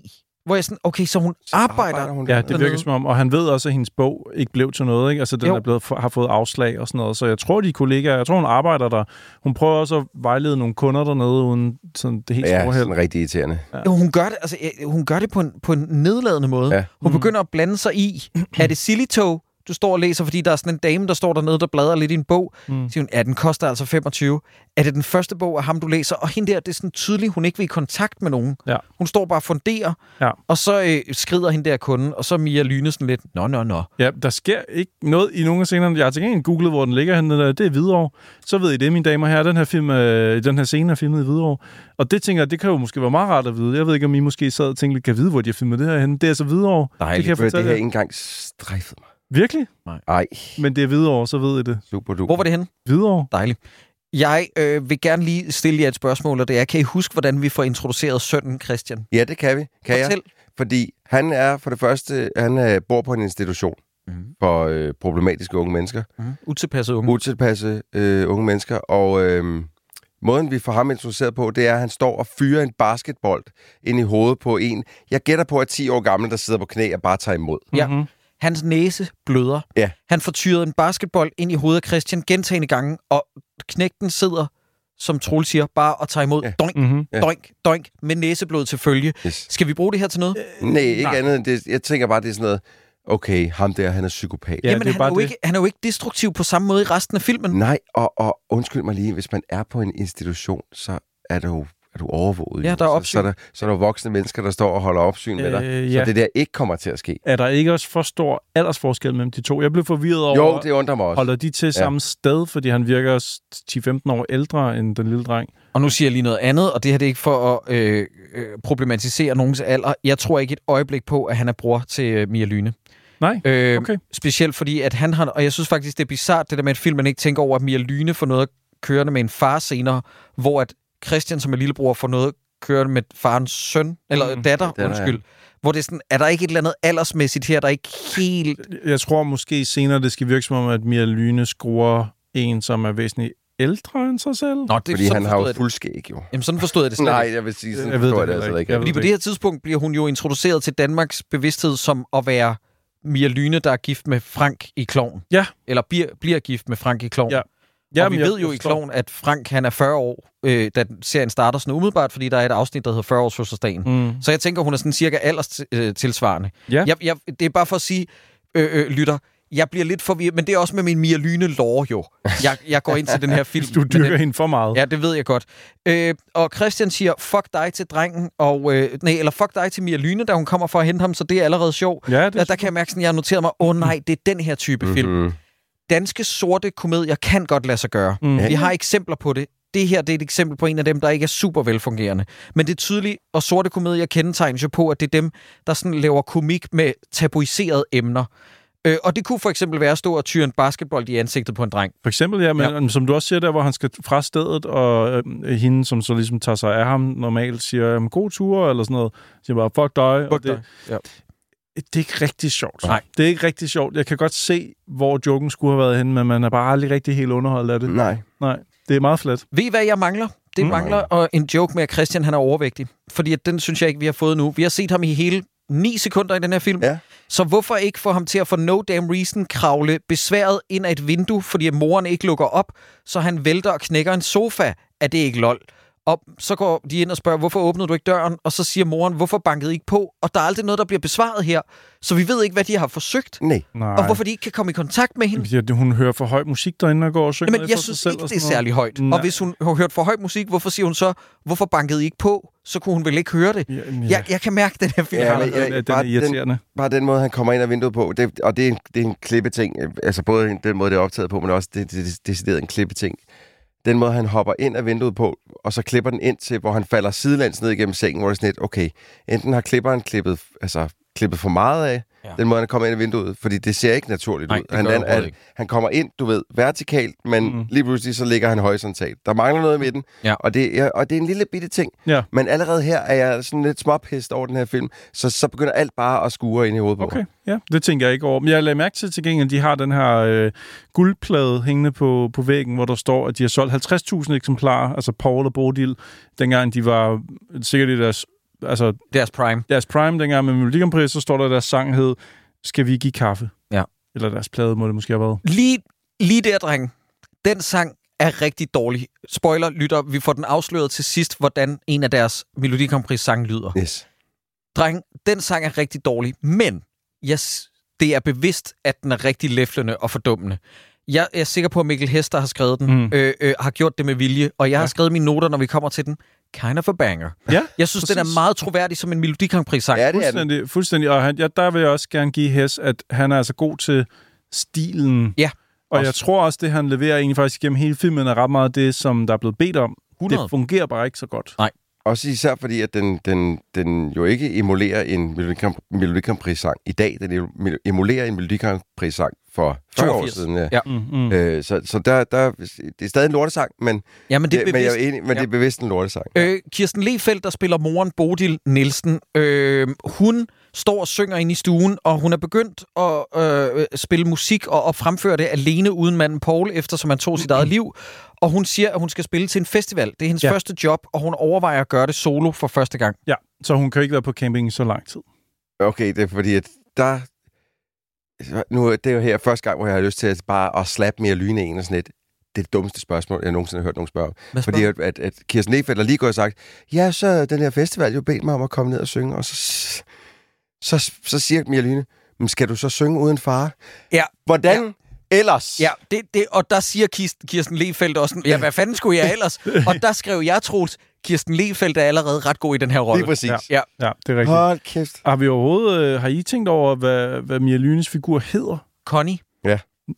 Hvor jeg sådan, okay, så hun så arbejder, arbejder hun Ja, det virker som om, og han ved også, at hendes bog ikke blev til noget, ikke? Altså, den jo. er blevet, har fået afslag og sådan noget, så jeg tror, de kollegaer, jeg tror, hun arbejder der. Hun prøver også at vejlede nogle kunder dernede, uden sådan det helt ja, store held. Ja, sådan rigtig irriterende. Ja. Jo, hun gør det, altså, hun gør det på en, på en nedladende måde. Ja. Hun mm. begynder at blande sig i, er det Silito, du står og læser, fordi der er sådan en dame, der står dernede, der bladrer lidt i en bog. Mm. Siger hun, ja, den koster altså femogtyve. Er det den første bog af ham, du læser? Og hende der, det er sådan tydeligt, hun ikke vil i kontakt med nogen. Ja. Hun står bare og funderer, ja. og så øh, skrider hende der kunden, og så Mia Lyne sådan lidt, nå, nå, nå. Ja, der sker ikke noget i nogle af scenerne. Jeg har til gengæld googlet, hvor den ligger henne. Det er Hvidovre. Så ved I det, mine damer her. Den her, film, øh, den her scene er filmet i Hvidovre. Og det tænker jeg, det kan jo måske være meget rart at vide. Jeg ved ikke, om I måske sad og tænkte, kan vide, hvor de har filmet det her henne. Det er så Hvidovre. Nej, det, kan jeg det her ikke engang strejfet mig. Virkelig? Nej. Ej. Men det er Hvidovre, så ved I det. Super duper. Hvor var det henne? Hvidovre. Dejligt. Jeg øh, vil gerne lige stille jer et spørgsmål, og det er, kan I huske, hvordan vi får introduceret sønnen Christian? Ja, det kan vi. Kan Fortæl. jeg? Fordi han er for det første, han øh, bor på en institution mm. for øh, problematiske unge mennesker. Mm. Utilpassede unge. Utilpassede øh, unge mennesker, og øh, måden vi får ham introduceret på, det er, at han står og fyrer en basketbold ind i hovedet på en. Jeg gætter på, at ti år gammel, der sidder på knæ og bare tager imod. Ja. Mm-hmm. Hans næse bløder. Ja. Han får tyret en basketball ind i hovedet af Christian gentagne gange, og knægten sidder, som Troel siger, bare og tager imod. Ja. Doink, mm-hmm. doink, doink, med næseblod til følge. Yes. Skal vi bruge det her til noget? Øh, nej, ikke nej. andet end det. Jeg tænker bare, det er sådan noget, okay, ham der, han er psykopat. Ja, Jamen, han, er jo ikke, han er jo ikke destruktiv på samme måde i resten af filmen. Nej, og, og undskyld mig lige, hvis man er på en institution, så er det jo er du overvåget. Ja, der er opsyn. Så, så, er der, så er der voksne mennesker, der står og holder opsyn øh, med dig. Ja. Så det der ikke kommer til at ske. Er der ikke også for stor aldersforskel mellem de to? Jeg blev forvirret over... Jo, det undrer mig også. Holder de til samme ja. sted, fordi han virker ti femten år ældre end den lille dreng? Og nu siger jeg lige noget andet, og det her det er ikke for at øh, øh, problematisere nogens alder. Jeg tror ikke et øjeblik på, at han er bror til øh, Mia Lyne. Nej, øh, okay. Specielt fordi, at han har... Og jeg synes faktisk, det er bizarrt, det der med, at filmen ikke tænker over, at Mia Lyne får noget kørende med en far senere, hvor at Christian, som er lillebror, får noget kører med farens søn, eller mm, datter, datter, undskyld. Ja. Hvor det er sådan, er der ikke et eller andet aldersmæssigt her, der er ikke helt... Jeg tror måske senere, det skal virke som om, at Mia Lyne skruer en, som er væsentligt ældre end sig selv. Nå, det, fordi han har jo fuldskæg, jo. Jamen, sådan forstod jeg det slet Nej, jeg vil sige, sådan jeg forstår jeg det, det altså ikke. Fordi på det her tidspunkt bliver hun jo introduceret til Danmarks bevidsthed som at være Mia Lyne, der er gift med Frank i Klovn. Ja. Eller bliver, bliver gift med Frank i Klovn. Ja. Ja, og vi ved jo i Klovn, at Frank han er fyrre år, øh, da serien starter sådan umiddelbart, fordi der er et afsnit, der hedder fyrre års fødselsdagen. Mm. Så jeg tænker, hun er sådan cirka alders øh, tilsvarende. Ja. Jeg, jeg, det er bare for at sige, øh, øh, lytter, jeg bliver lidt forvirret, men det er også med min Mia Lyne-lore jo. Jeg, jeg går ind til den her film. Du dyrker hende for meget. Ja, det ved jeg godt. Øh, og Christian siger, fuck dig til drengen, og, øh, nej, eller fuck dig til Mia Lyne, da hun kommer for at hente ham, så det er allerede sjovt. Ja, det der, der kan jeg mærke sådan, jeg har noteret mig, åh oh, nej, det er den her type mm-hmm. film. Danske sorte komedier kan godt lade sig gøre. Mm. Vi har eksempler på det. Det her det er et eksempel på en af dem, der ikke er super velfungerende. Men det er tydeligt, og sorte komedier kendetegnes jo på, at det er dem, der sådan laver komik med tabuiserede emner. Øh, og det kunne for eksempel være at stå og tyre en basketball i ansigtet på en dreng. For eksempel, ja, men ja. Som du også siger der, hvor han skal fra stedet, og øh, hende, som så ligesom tager sig af ham, normalt siger, god tur, eller sådan noget, siger bare, fuck dig. Fuck det, dig, ja. Det er ikke rigtig sjovt. Nej. Det er ikke rigtig sjovt. Jeg kan godt se, hvor joken skulle have været henne, men man er bare aldrig rigtig helt underholdt af det. Nej. Nej, det er meget flat. Ved I, hvad jeg mangler? Det mm. mangler og en joke med, at Christian han er overvægtig. Fordi at den synes jeg ikke, vi har fået nu. Vi har set ham i hele ni sekunder i den her film. Ja. Så hvorfor ikke få ham til at få no damn reason kravle besværet ind af et vindue, fordi at moren ikke lukker op, så han vælter og knækker en sofa? Er det ikke lol? Og så går de ind og spørger, hvorfor åbnede du ikke døren? Og så siger moren, hvorfor bankede I ikke på? Og der er aldrig noget, der bliver besvaret her. Så vi ved ikke, hvad de har forsøgt. Nej. Og hvorfor de ikke kan komme i kontakt med hende. Ja, hun hører for høj musik derinde og går og synger. Jamen, jeg synes ikke, det er særlig højt. Nej. Og hvis hun har hørt for høj musik, hvorfor siger hun så, hvorfor bankede I ikke på? Så kunne hun vel ikke høre det. Ja, ja. Jeg, jeg kan mærke, den her film. Ja, men, jeg, ja, den er irriterende. Den, bare den måde, han kommer ind af vinduet på, det, og det er, en, det er en klippeting. Altså både den måde, det er optaget på, men også det, det, det, det, det er en klippeting. Den måde, han hopper ind af vinduet på, og så klipper den ind til, hvor han falder sidelæns ned igennem sengen, hvor det er sådan lidt, okay, enten har klipperen klippet, altså, klippet for meget af, ja. Den måde, han kommer ind af vinduet, fordi det ser ikke naturligt Nej, ud. Han, han, han, han kommer ind, du ved, vertikalt, men mm. lige pludselig så ligger han horisontalt. Der mangler noget i midten, ja. og, det, ja, og det er en lille bitte ting. Ja. Men allerede her er jeg sådan lidt småpist over den her film, så, så begynder alt bare at skure ind i hovedet på Okay, ja, det tænker jeg ikke over. Men jeg lagde mærke til til gengæld, at de har den her øh, guldplade hængende på, på væggen, hvor der står, at de har solgt halvtreds tusind eksemplarer, altså Paul og Bodil, dengang de var sikkert i deres altså... Deres prime. Deres prime, dengang med Melodi Grand Prix, så står der, deres sang hed Skal vi give kaffe? Ja. Eller deres plade, må det måske have været. Lige, lige der, dreng. Den sang er rigtig dårlig. Spoiler, lytter, vi får den afsløret til sidst, hvordan en af deres Melodi Grand Prix sang lyder. Yes. Dreng, den sang er rigtig dårlig, men yes, det er bevidst, at den er rigtig læflende og fordummende. Jeg er sikker på, at Mikkel Hester har skrevet den, mm. øh, øh, har gjort det med vilje, og jeg har ja. skrevet mine noter, når vi kommer til den. Kind of a banger. Ja, jeg synes, præcis. Den er meget troværdig som en Melodi Grand Prix-sang. Ja, det er fuldstændig, fuldstændig. Og han, ja, der vil jeg også gerne give Hess, at han er altså god til stilen. Ja. Og også. Jeg tror også, det han leverer egentlig faktisk gennem hele filmen, er ret meget det, som der er blevet bedt om. hundrede Det fungerer bare ikke så godt. Nej. Også især fordi, at den, den, den jo ikke emulerer en Melodi Grand Prix-sang i dag. Den emulerer en Melodi Grand Prix-sang for fyrre år siden. Ja. Ja. Mm-hmm. Øh, så så der, der, det er stadig en lortesang, men, ja, men, det er det, men, jeg er enig, men ja. det er bevidst en lortesang. Øh, Kirsten Lehfeldt, der spiller moren Bodil Nielsen, øh, hun står og synger inde i stuen, og hun er begyndt at øh, spille musik og, og fremføre det alene uden manden Paul, eftersom han tog sit eget liv. Og hun siger, at hun skal spille til en festival. Det er hendes ja. første job, og hun overvejer at gøre det solo for første gang. Ja, så hun kan ikke være på camping så lang tid. Okay, det er fordi, at der... Nu det er jo her første gang, hvor jeg har lyst til at bare at slappe mere lyne en og sådan lidt. Det er det dummeste spørgsmål, jeg nogensinde har hørt nogen spørge om. Fordi at, at, at Kirsten Lehfeldt har lige gået og sagt, ja, så den her festival jo bedt mig om at komme ned og synge, og så, så, så siger Mia Lyne, men skal du så synge uden far? Ja. Hvordan? Ja. Ellers. Ja, det, det, og der siger Kirsten Lehfeldt også, ja, hvad fanden skulle jeg ellers? Og der skrev jeg, Troels, Kirsten Lehfeldt er allerede ret god i den her rolle. Lige præcis. Ja, ja. ja det er rigtigt. Hold kæft. Har vi overhovedet, øh, har I tænkt over, hvad, hvad Mia Lynes figur hedder? Connie. Ja.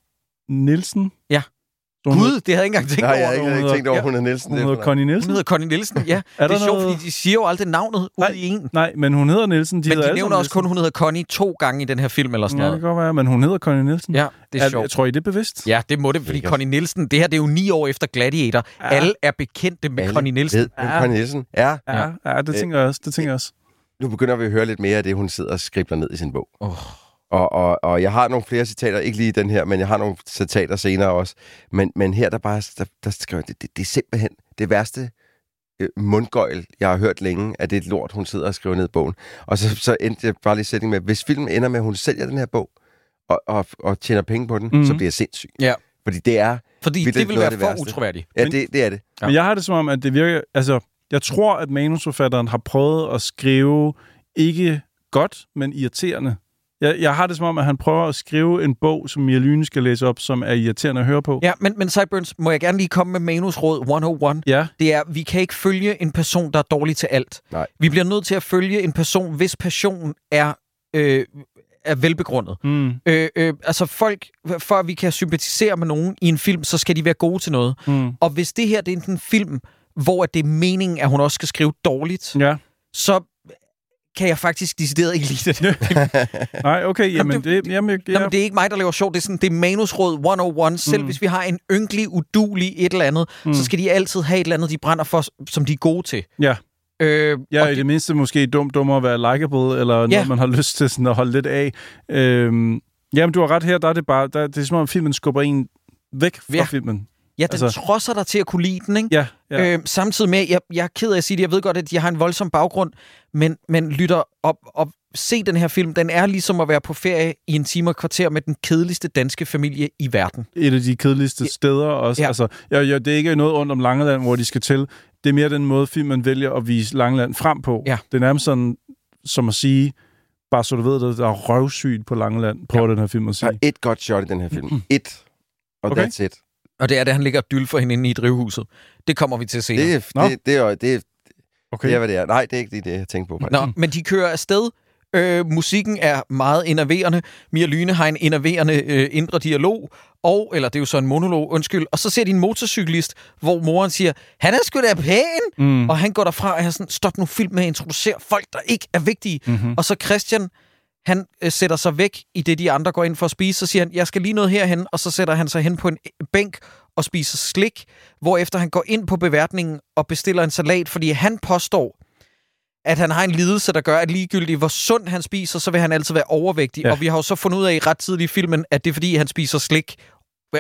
Nielsen? Ja. Gud, det havde jeg ikke engang tænkt Nej, over. jeg havde ikke tænkt over, hun er Nielsen. Hun hedder Connie Nielsen. Hun hedder Connie Nielsen, ja. Er det er sjovt, noget... fordi de siger jo aldrig navnet ud i en. Nej, men hun hedder Nielsen. De men hedder de nævner også Nielsen. kun, hun hedder Connie to gange i den her film eller sådan ja, noget. det kan godt være, men hun hedder Connie Nielsen. Ja, det er, er sjovt. Jeg tror I, det er bevidst? Ja, det må det, fordi Connie Nielsen, det her det er jo ni år efter Gladiator. Ja. Alle er bekendte med Alle Connie Nielsen. Ved, ja. Connie Nielsen er. Ja, ja, det tænker jeg også. Det tænker jeg også. Nu begynder vi at høre lidt mere af det, hun sidder og skribler ned i sin bog. Oh. Og, og, og jeg har nogle flere citater, ikke lige den her, men jeg har nogle citater senere også. Men, men her, der bare, der, der skriver det, det, det er simpelthen det værste øh, mundgøjl, jeg har hørt længe, at det er et lort, hun sidder og skriver ned i bogen. Og så, så endte jeg bare lige sætning med, hvis filmen ender med, at hun sælger den her bog, og, og, og tjener penge på den, mm-hmm. så bliver jeg sindssyg. Ja. Fordi det er... Fordi det vil være for værste. Utroværdigt. Ja, det, det er det. Ja. Men jeg har det som om, at det virker... Altså, jeg tror, at manusforfatteren har prøvet at skrive ikke godt, men irriterende. Jeg, jeg har det som om, at han prøver at skrive en bog, som Mia Lyne skal læse op, som er irriterende at høre på. Ja, men, men Sideburns, må jeg gerne lige komme med manusråd et nul et? Ja. Det er, vi kan ikke følge en person, der er dårlig til alt. Nej. Vi bliver nødt til at følge en person, hvis passion er, øh, er velbegrundet. Mm. Øh, øh, altså folk, for at vi kan sympatisere med nogen i en film, så skal de være gode til noget. Mm. Og hvis det her det er en film, hvor det er meningen, at hun også skal skrive dårligt, ja. så kan jeg faktisk decideret ikke lide det. Nej, okay, jamen, jamen det... Jamen, jeg, jamen, det er ikke mig, der laver sjov. Det er, sådan, det er manusråd et nul et. Selv mm. hvis vi har en ynkelig, udulig et eller andet, mm. så skal de altid have et eller andet, de brænder for, som de er gode til. Ja. Øh, ja, i det, det mindste måske dumt, dummere at være likeable, eller ja. noget, man har lyst til sådan at holde lidt af. Øhm, jamen, du har ret her, der er det bare... Der, det er som om, filmen skubber en væk fra ja. filmen. Ja, den altså, trodser dig til at kunne lide den, ikke? Ja, ja. Øh, samtidig med, jeg, jeg er ked af at sige det, jeg ved godt, at de har en voldsom baggrund, men, men lytter op og se den her film, den er ligesom at være på ferie i en time og kvarter med den kedeligste danske familie i verden. Et af de kedeligste ja. steder også. Ja. Altså, ja, ja, det er ikke noget ondt om Langeland, hvor de skal til. Det er mere den måde, filmen vælger at vise Langeland frem på. Ja. Det er nærmest sådan, som at sige, bare så du ved, det, der er røvsygt på Langeland på ja. den her film at sige. Der er et godt shot i den her film. Mm-hmm. Et. Og okay. That's it. Og det er det, han ligger og dyl for hende inde i drivhuset. Det kommer vi til senere. Det er, det, det er, det er, okay. det er, hvad det er. Nej, det er ikke lige det, jeg tænkte på. Nå, men de kører afsted. Øh, musikken er meget innerverende. Mia Lyne har en innerverende øh, indre dialog. Og, eller det er jo så en monolog, undskyld. Og så ser de en motorcyklist, hvor moren siger, han er sgu da pæn. Mm. Og han går derfra og er sådan, stop nu film med at introducere folk, der ikke er vigtige. Mm-hmm. Og så Christian... Han øh, sætter sig væk i det, de andre går ind for at spise. Så siger han, jeg skal lige noget herhen, og så sætter han sig hen på en bænk og spiser slik, hvorefter han går ind på beværtningen og bestiller en salat, fordi han påstår, at han har en lidelse, der gør, at ligegyldigt hvor sundt han spiser, så vil han altid være overvægtig. Ja. Og vi har jo så fundet ud af i ret tidligt i filmen, at det er fordi, han spiser slik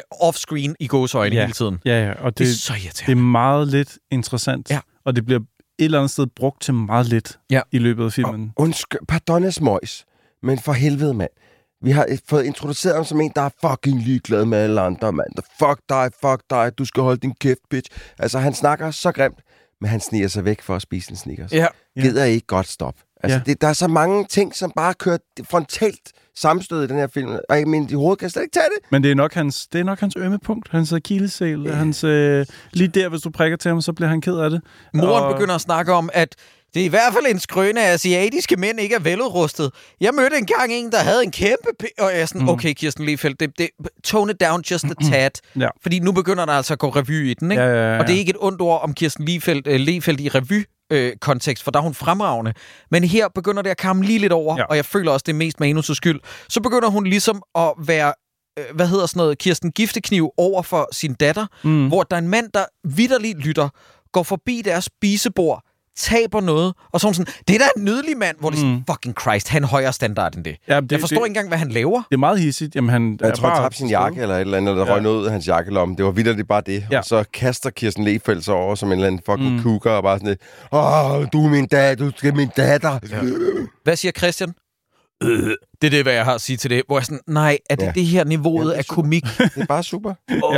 off-screen i gåseøjne ja. hele tiden. Ja, ja, og det, det er så irriterende. Det er meget lidt interessant, ja. og det bliver et eller andet sted brugt til meget lidt ja. i løbet af filmen. Og undskyld, pardonnes møjs, men for helvede, mand. Vi har fået introduceret ham som en, der er fucking ligeglad med alle andre, mand. Fuck dig, fuck dig, du skal holde din kæft, bitch. Altså, han snakker så grimt, men han sniger sig væk for at spise en Snickers. Ja. Gider I ikke godt stop? Altså, ja. det, der er så mange ting, som bare kører frontalt sammenstød i den her film. Og jeg mener, de hovedet kan slet ikke tage det. Men det er nok hans, det er nok hans ømme punkt. Hans akilleshæl. Yeah. Hans, øh, lige der, hvis du prikker til ham, så bliver han ked af det. Moren og... begynder at snakke om, at det er i hvert fald en skrøne, at asiatiske mænd ikke er veludrustet. Jeg mødte engang en, der havde en kæmpe... P- og jeg er sådan, mm. okay, Kirsten Lehfeldt, det, det, tone it down just a tad. Ja. Fordi nu begynder der altså at gå revy i den, ikke? Ja, ja, ja. Og det er ikke et ondt ord om Kirsten Lehfeldt, uh, Lehfeldt i revy-kontekst, uh, for der er hun fremragende. Men her begynder det at komme lige lidt over, ja. Og jeg føler også, det er mest manus' skyld. Så begynder hun ligesom at være... hvad hedder sådan noget, Kirsten Giftekniv over for sin datter, mm. hvor der er en mand, der vitterligt lytter, går forbi deres spisebord, taber noget, og så sådan, det er da en nydelig mand, hvor det er mm. fucking Christ, han højere standard end det. Ja, det jeg forstår det, ikke engang, hvad han laver. Det er meget hissigt. Jamen, han jeg tror, han tabte sin jakke eller et eller andet, eller der ja. røg noget ud af hans jakkelomme. Det var vitterligt bare det. Ja. Og så kaster Kirsten Lehfeldt sig over som en eller anden fucking mm. cougar, og bare sådan lidt, åh, du er min datter, du skal min datter. Ja. Hvad siger Christian? Øh, det er det, hvad jeg har at sige til det. Hvor jeg sådan, nej, er det ja. det her niveauet ja, af komik? Det er bare super. oh. ja.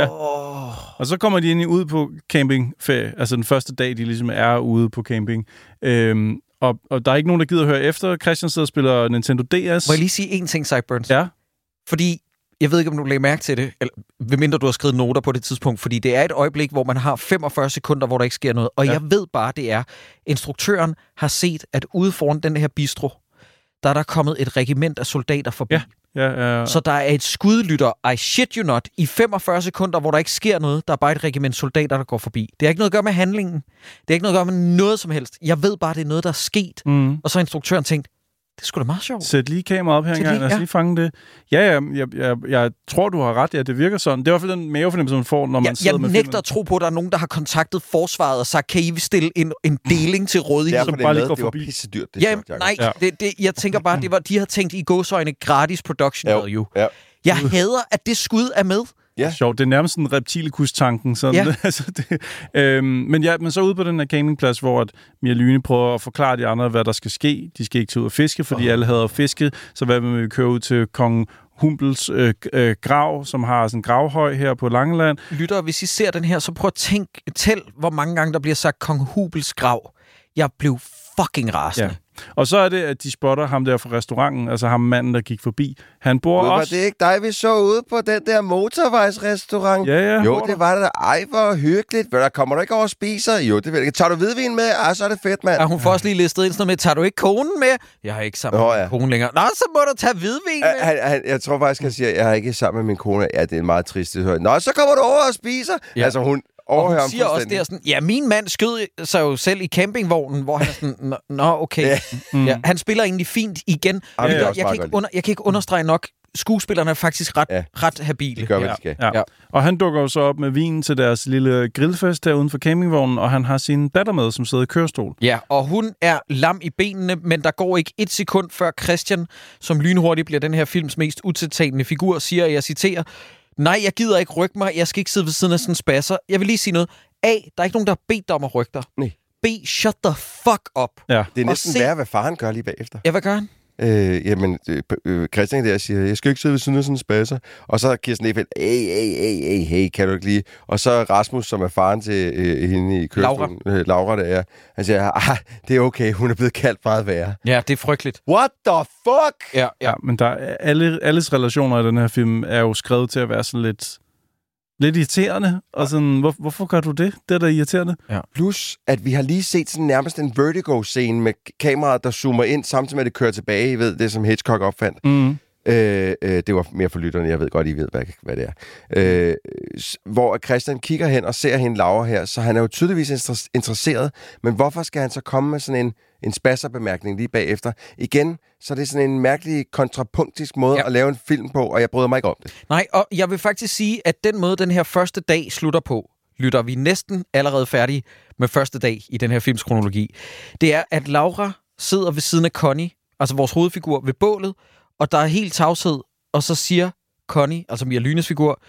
Og så kommer de ind ud på campingferie, altså den første dag, de ligesom er ude på camping. Øhm, og, og der er ikke nogen, der gider at høre efter. Christian sidder og spiller Nintendo D S. Må jeg lige sige en ting, Sideburns? Ja. Fordi, jeg ved ikke, om du lagde mærke til det, eller medmindre du har skrevet noter på det tidspunkt, fordi det er et øjeblik, hvor man har femogfyrre sekunder, hvor der ikke sker noget. Og ja. jeg ved bare, det er, instruktøren har set, at ude foran den her bistro, der er der kommet et regiment af soldater forbi. Ja, ja, ja, ja. Så der er et skudlytter, I shit you not, i femogfyrre sekunder, hvor der ikke sker noget. Der er bare et regiment soldater, der går forbi. Det har ikke noget at gøre med handlingen. Det har ikke noget at gøre med noget som helst. Jeg ved bare, det er noget, der er sket. Mm. Og så har instruktøren tænkt, det er sgu da meget sjovt. Sæt lige kameraet op her engang, lad os ja. lige fange det. Ja, ja, jeg, jeg, jeg tror, du har ret, ja, det virker sådan. Det er i hvert fald den mavefornemmelse, man får, når man ja, sidder jeg med nægter filmen. at tro på, at der er nogen, der har kontaktet forsvaret og sagt, kan I stille en, en deling til rådighed? Som bare lige går forbi. Det var pisse dyrt, det ja, shot, nej, ja. det, det, jeg tænker bare, det var, de har tænkt i gåseøjne gratis production jo. value. Ja. Jeg hader, at det skud er med. Ja. Sjovt. Det er nærmest en reptilikus-tanken. Sådan. Ja. altså det, øhm, men ja, men så ude på den her campingplads, hvor at Mia Lyne prøver at forklare de andre, hvad der skal ske. De skal ikke tage ud og fiske, fordi oh. alle hader fiske. Så hvad vil vi køre ud til kong Humpels øh, øh, grav, som har sådan en gravhøj her på Langeland. Lytter, hvis I ser den her, så prøv at tænk, tæl, hvor mange gange der bliver sagt kong Humpels grav. Jeg blev fucking rasende. Ja. Og så er det, at de spotter ham der fra restauranten, altså ham manden, der gik forbi. Han bor Var også... det ikke dig, vi så ude på den der motorvejsrestaurant? Ja, ja. Jo, det var det der. Ej, hvor hyggeligt. Der kommer du ikke over og spiser? Jo, det vil jeg. Tager du hvidvin med? Ej, så er det fedt, mand. Ja, hun får også lige listet ind sådan noget med, tager du ikke konen med? Jeg har ikke sammen oh, ja. med konen længere. Nå, så må du tage hvidvin med. Han, han, jeg tror faktisk, han siger, jeg har ikke sammen med min kone. Ja, det er meget trist at høre. Nå, så kommer du over og spiser. Ja. Altså, hun... Og hun siger også der sådan, ja, min mand skød sig jo selv i campingvognen, hvor han er sådan, nå, okay. Ja. Mm. Ja, han spiller egentlig fint igen. Ja, jeg, jeg, kan ikke under, jeg kan ikke understrege nok, skuespillerne er faktisk ret, ja. ret habile. Det gør, hvad de skal. Ja. Ja. Og han dukker jo så op med vin til deres lille grillfest der uden for campingvognen, og han har sin datter med, som sidder i kørestol. Ja, og hun er lam i benene, men der går ikke et sekund før Christian, som lynhurtigt bliver den her films mest utiltalende figur, siger, jeg citerer, nej, jeg gider ikke rykke mig. Jeg skal ikke sidde ved siden af sådan en spasser. Jeg vil lige sige noget. A, der er ikke nogen, der har bedt dig om at rykke dig. Nej. B, shut the fuck up. Ja. Det er næsten værre, hvad faren gør lige bagefter. Ja, hvad gør han? Øh, jamen, øh, Christian der siger, jeg skal ikke sidde ved siden af sådan en spasser. Og så Kirsten Lehfeldt, hey, hey, hey, hey, hey, kan du ikke lige? Og så Rasmus, som er faren til øh, hende i kørestolen. Laura. Øh, Laura, der er. Han siger, ah, det er okay, hun er blevet kaldt meget værre. Ja, det er frygteligt. What the fuck? Ja, ja. ja men der er, alle, alles relationer i den her film er jo skrevet til at være sådan lidt... Lidt irriterende, og sådan, hvor, hvorfor gør du det? Det er da irriterende. Ja. Plus, at vi har lige set sådan nærmest en Vertigo-scene med kameraet, der zoomer ind, samtidig med, at det kører tilbage, I ved, det som Hitchcock opfandt. Mm. Øh, øh, det var mere for lytterne, jeg ved godt, I ved, hvad, hvad det er. Øh, hvor Christian kigger hen og ser hende Laura her, så han er jo tydeligvis interesseret, men hvorfor skal han så komme med sådan en, en spasserbemærkning lige bagefter? Igen, så det er sådan en mærkelig kontrapunktisk måde ja. at lave en film på, og jeg bryder mig ikke om det. Nej, og jeg vil faktisk sige, at den måde, den her første dag slutter på, lytter vi næsten allerede færdige med første dag i den her films kronologi. Det er, at Laura sidder ved siden af Connie, altså vores hovedfigur, ved bålet, og der er helt tavshed, og så siger Connie, altså Mia Lynes figur,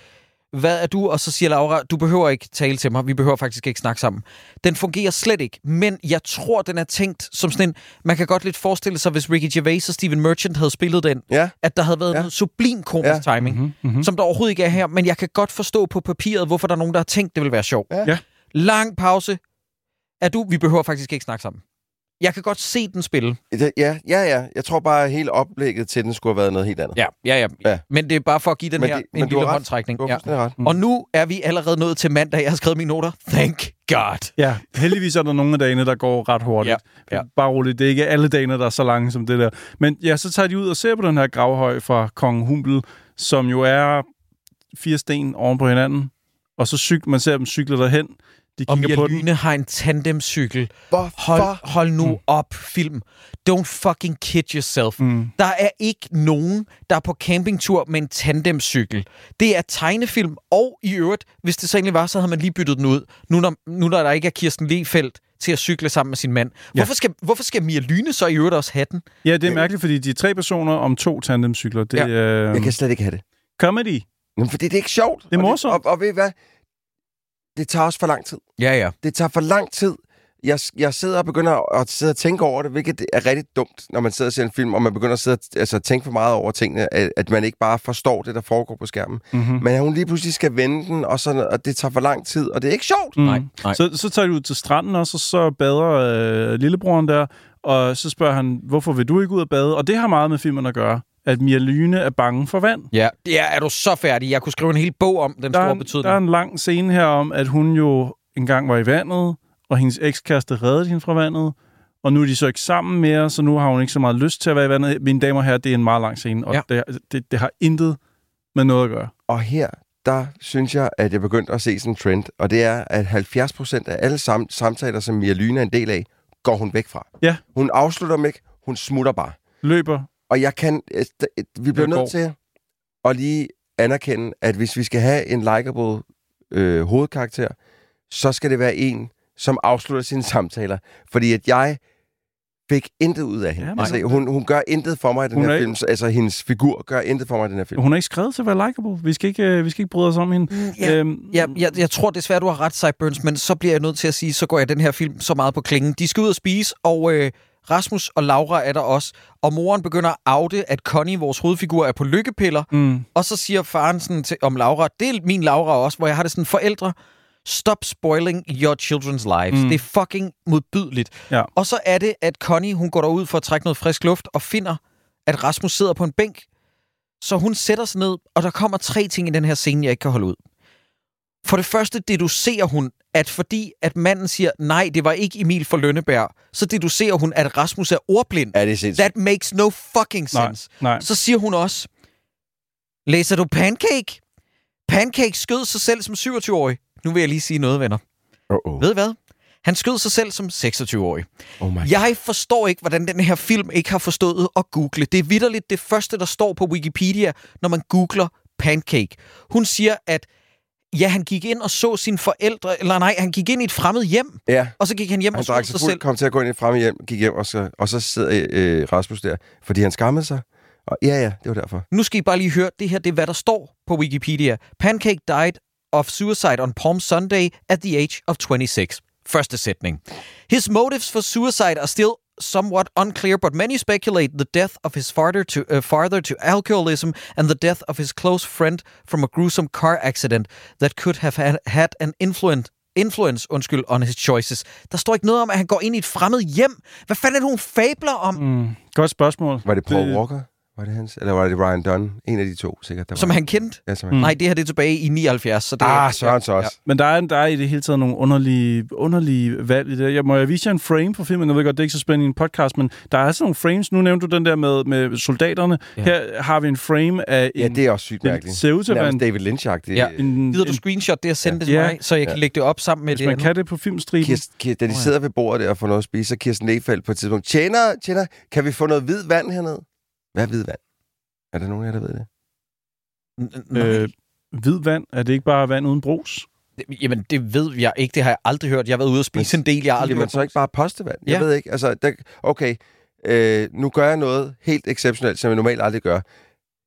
hvad er du? Og så siger Laura, du behøver ikke tale til mig, vi behøver faktisk ikke snakke sammen. Den fungerer slet ikke, men jeg tror, den er tænkt som sådan en, man kan godt lidt forestille sig, hvis Ricky Gervais og Stephen Merchant havde spillet den, ja. at der havde været ja. noget sublim komisk ja. timing, mm-hmm, mm-hmm. som der overhovedet ikke er her, men jeg kan godt forstå på papiret, hvorfor der er nogen, der har tænkt, det vil være sjovt. Ja. Lang pause. Er du? Vi behøver faktisk ikke snakke sammen. Jeg kan godt se den spille. Ja, ja, ja. Jeg tror bare, at hele oplægget til den skulle have været noget helt andet. Ja, ja, ja. ja. Men det er bare for at give den men her det, en lille håndtrækning. Ja. Ret. Mm. Og nu er vi allerede nået til mandag. Jeg har skrevet mine noter. Thank God. Ja, heldigvis er der nogle af dagene, der går ret hurtigt. Ja, ja. Bare roligt. Det er ikke alle dagene, der er så lange som det der. Men ja, så tager de ud og ser på den her gravhøj fra Kong Humbel, som jo er fire sten oven på hinanden. Og så cyk, man ser dem cykle derhen. De og Mia Lyne har en tandemcykel. Hold, hold nu mm. op, film. Don't fucking kid yourself. Mm. Der er ikke nogen, der er på campingtur med en tandemcykel. Det er tegnefilm, og i øvrigt, hvis det så egentlig var, så havde man lige byttet den ud. Nu når, nu når der ikke er Kirsten Lehfeldt til at cykle sammen med sin mand. Ja. Hvorfor, skal, hvorfor skal Mia Lyne så i øvrigt også have den? Ja, det er mærkeligt, fordi de er tre personer om to tandemcykler. Det, ja. øh... Jeg kan slet ikke have det. Comedy. Men fordi det er ikke sjovt. Det er morsomt. Og, og, og ved I hvad? Det tager også for lang tid. Ja, ja. Det tager for lang tid. Jeg, jeg sidder og begynder at sidde og tænke over det, hvilket er rigtig dumt, når man sidder og ser en film, og man begynder at sidde og altså, tænke for meget over tingene, at, at man ikke bare forstår det, der foregår på skærmen. Mm-hmm. Men at hun lige pludselig skal vende den, og, sådan, og det tager for lang tid, og det er ikke sjovt. Mm. Nej, nej. Så, så tager de ud til stranden også, og så bader øh, lillebroren der, og så spørger han, hvorfor vil du ikke ud og bade? Og det har meget med filmen at gøre. At Mia Lyne er bange for vand. Ja, ja, er du så færdig? Jeg kunne skrive en hel bog om den der store en, betydning. Der er en lang scene her om, at hun jo engang var i vandet, og hendes ekskæreste reddede hende fra vandet, og nu er de så ikke sammen mere, så nu har hun ikke så meget lyst til at være i vandet. Mine damer og herrer, det er en meget lang scene, og ja. det, det, det har intet med noget at gøre. Og her, der synes jeg, at jeg begyndte at se sådan en trend, og det er, at halvfjerds procent af alle sam- samtaler, som Mia Lyne er en del af, går hun væk fra. Ja. Hun afslutter dem ikke, hun smutter bare. Løber. Og jeg kan... Vi bliver nødt til at lige anerkende, at hvis vi skal have en likeable øh, hovedkarakter, så skal det være en, som afslutter sine samtaler. Fordi at jeg fik intet ud af hende. Ja, altså, hun, hun gør intet for mig i den hun her film. Altså, hendes figur gør intet for mig i den her film. Hun er ikke skrevet til at være likeable. Vi skal ikke, øh, vi skal ikke bryde os om hende. Mm, ja, øhm, ja, jeg, jeg tror desværre, du har ret, Sideburns, men så bliver jeg nødt til at sige, så går jeg den her film så meget på klingen. De skal ud og spise, og... Øh, Rasmus og Laura er der også, og moren begynder at oute, at Connie, vores hovedfigur, er på lykkepiller, mm. og så siger faren sådan til, om Laura, det er min Laura også, hvor jeg har det sådan, forældre, stop spoiling your children's lives. Mm. Det er fucking modbydeligt. Ja. Og så er det, at Connie, hun går derud for at trække noget frisk luft, og finder, at Rasmus sidder på en bænk, så hun sætter sig ned, og der kommer tre ting i den her scene, jeg ikke kan holde ud. For det første deducerer hun, at fordi at manden siger, nej, det var ikke Emil fra Lønneberg, så deducerer hun, at Rasmus er ordblind. Ja, det er sindssygt. That makes no fucking sense. Nej, nej. Så siger hun også, læser du Pancake? Pancake skød sig selv som syvogtyve-årig. Nu vil jeg lige sige noget, venner. Uh-oh. Ved I hvad? Han skød sig selv som seksogtyve-årig. Oh my jeg forstår ikke, hvordan den her film ikke har forstået at google. Det er vitterligt det første, der står på Wikipedia, når man googler Pancake. Hun siger, at ja, han gik ind og så sine forældre, eller nej, han gik ind i et fremmed hjem, ja. og så gik han hjem han og så sig selv. Han kom til at gå ind i et fremmed hjem, gik hjem, og så, og så sidder øh, Rasmus der, fordi han skammede sig. Og ja, ja, det var derfor. Nu skal I bare lige høre, det her, det er, hvad der står på Wikipedia. Pancake died of suicide on Palm Sunday at the age of twenty-six. Første sætning. His motives for suicide are still somewhat unclear, but many speculate the death of his father to uh, father to alcoholism and the death of his close friend from a gruesome car accident that could have had, had an influence influence undskyld on his choices. Der står ikke noget om, at han går ind i et fremmed hjem. Hvad fanden er det, hun fabler om? Mm, godt spørgsmål. Var det Paul det... Walker? Var det hans? Eller var det Ryan Dunn? En af de to, sikkert. Der som var... han kendte? Ja, som han... Nej, det her det er tilbage i nioghalvfjerds. Så det ah, er... Søren så også. Ja. Men der er, der er i det hele taget nogle underlige, underlige valg i det. Jeg må jeg vise jer en frame på filmen. Jeg ved godt, det er ikke så spændende i en podcast, men der er sådan nogle frames. Nu nævnte du den der med, med soldaterne. Ja. Her har vi en frame af en... Ja, det er også sygt mærkeligt. Det ser ud til at være en... David Lynch-agtigt. Ja. Gider du screenshot det og sende ja. det til mig, så jeg ja. kan lægge det op sammen med Hvis det man andet. kan det på filmstriben. Kirst, Kirst, da de sidder ved bordet der og får noget at spise, så Kirsten Lehfeldt på et tidspunkt, tjener, tjener, kan vi få noget hvid vand hernede? Hvad er hvid vand? Er der nogen af jer, der ved det? Øh, hvid vand? Er det ikke bare vand uden brus? Jamen, det ved jeg ikke. Det har jeg aldrig hørt. Jeg har været ude og spise men, en del. Jeg har aldrig hørt. Men så ikke bare postevand? Ja. Jeg ved ikke. Altså, der, okay, øh, nu gør jeg noget helt exceptionelt, som jeg normalt aldrig gør.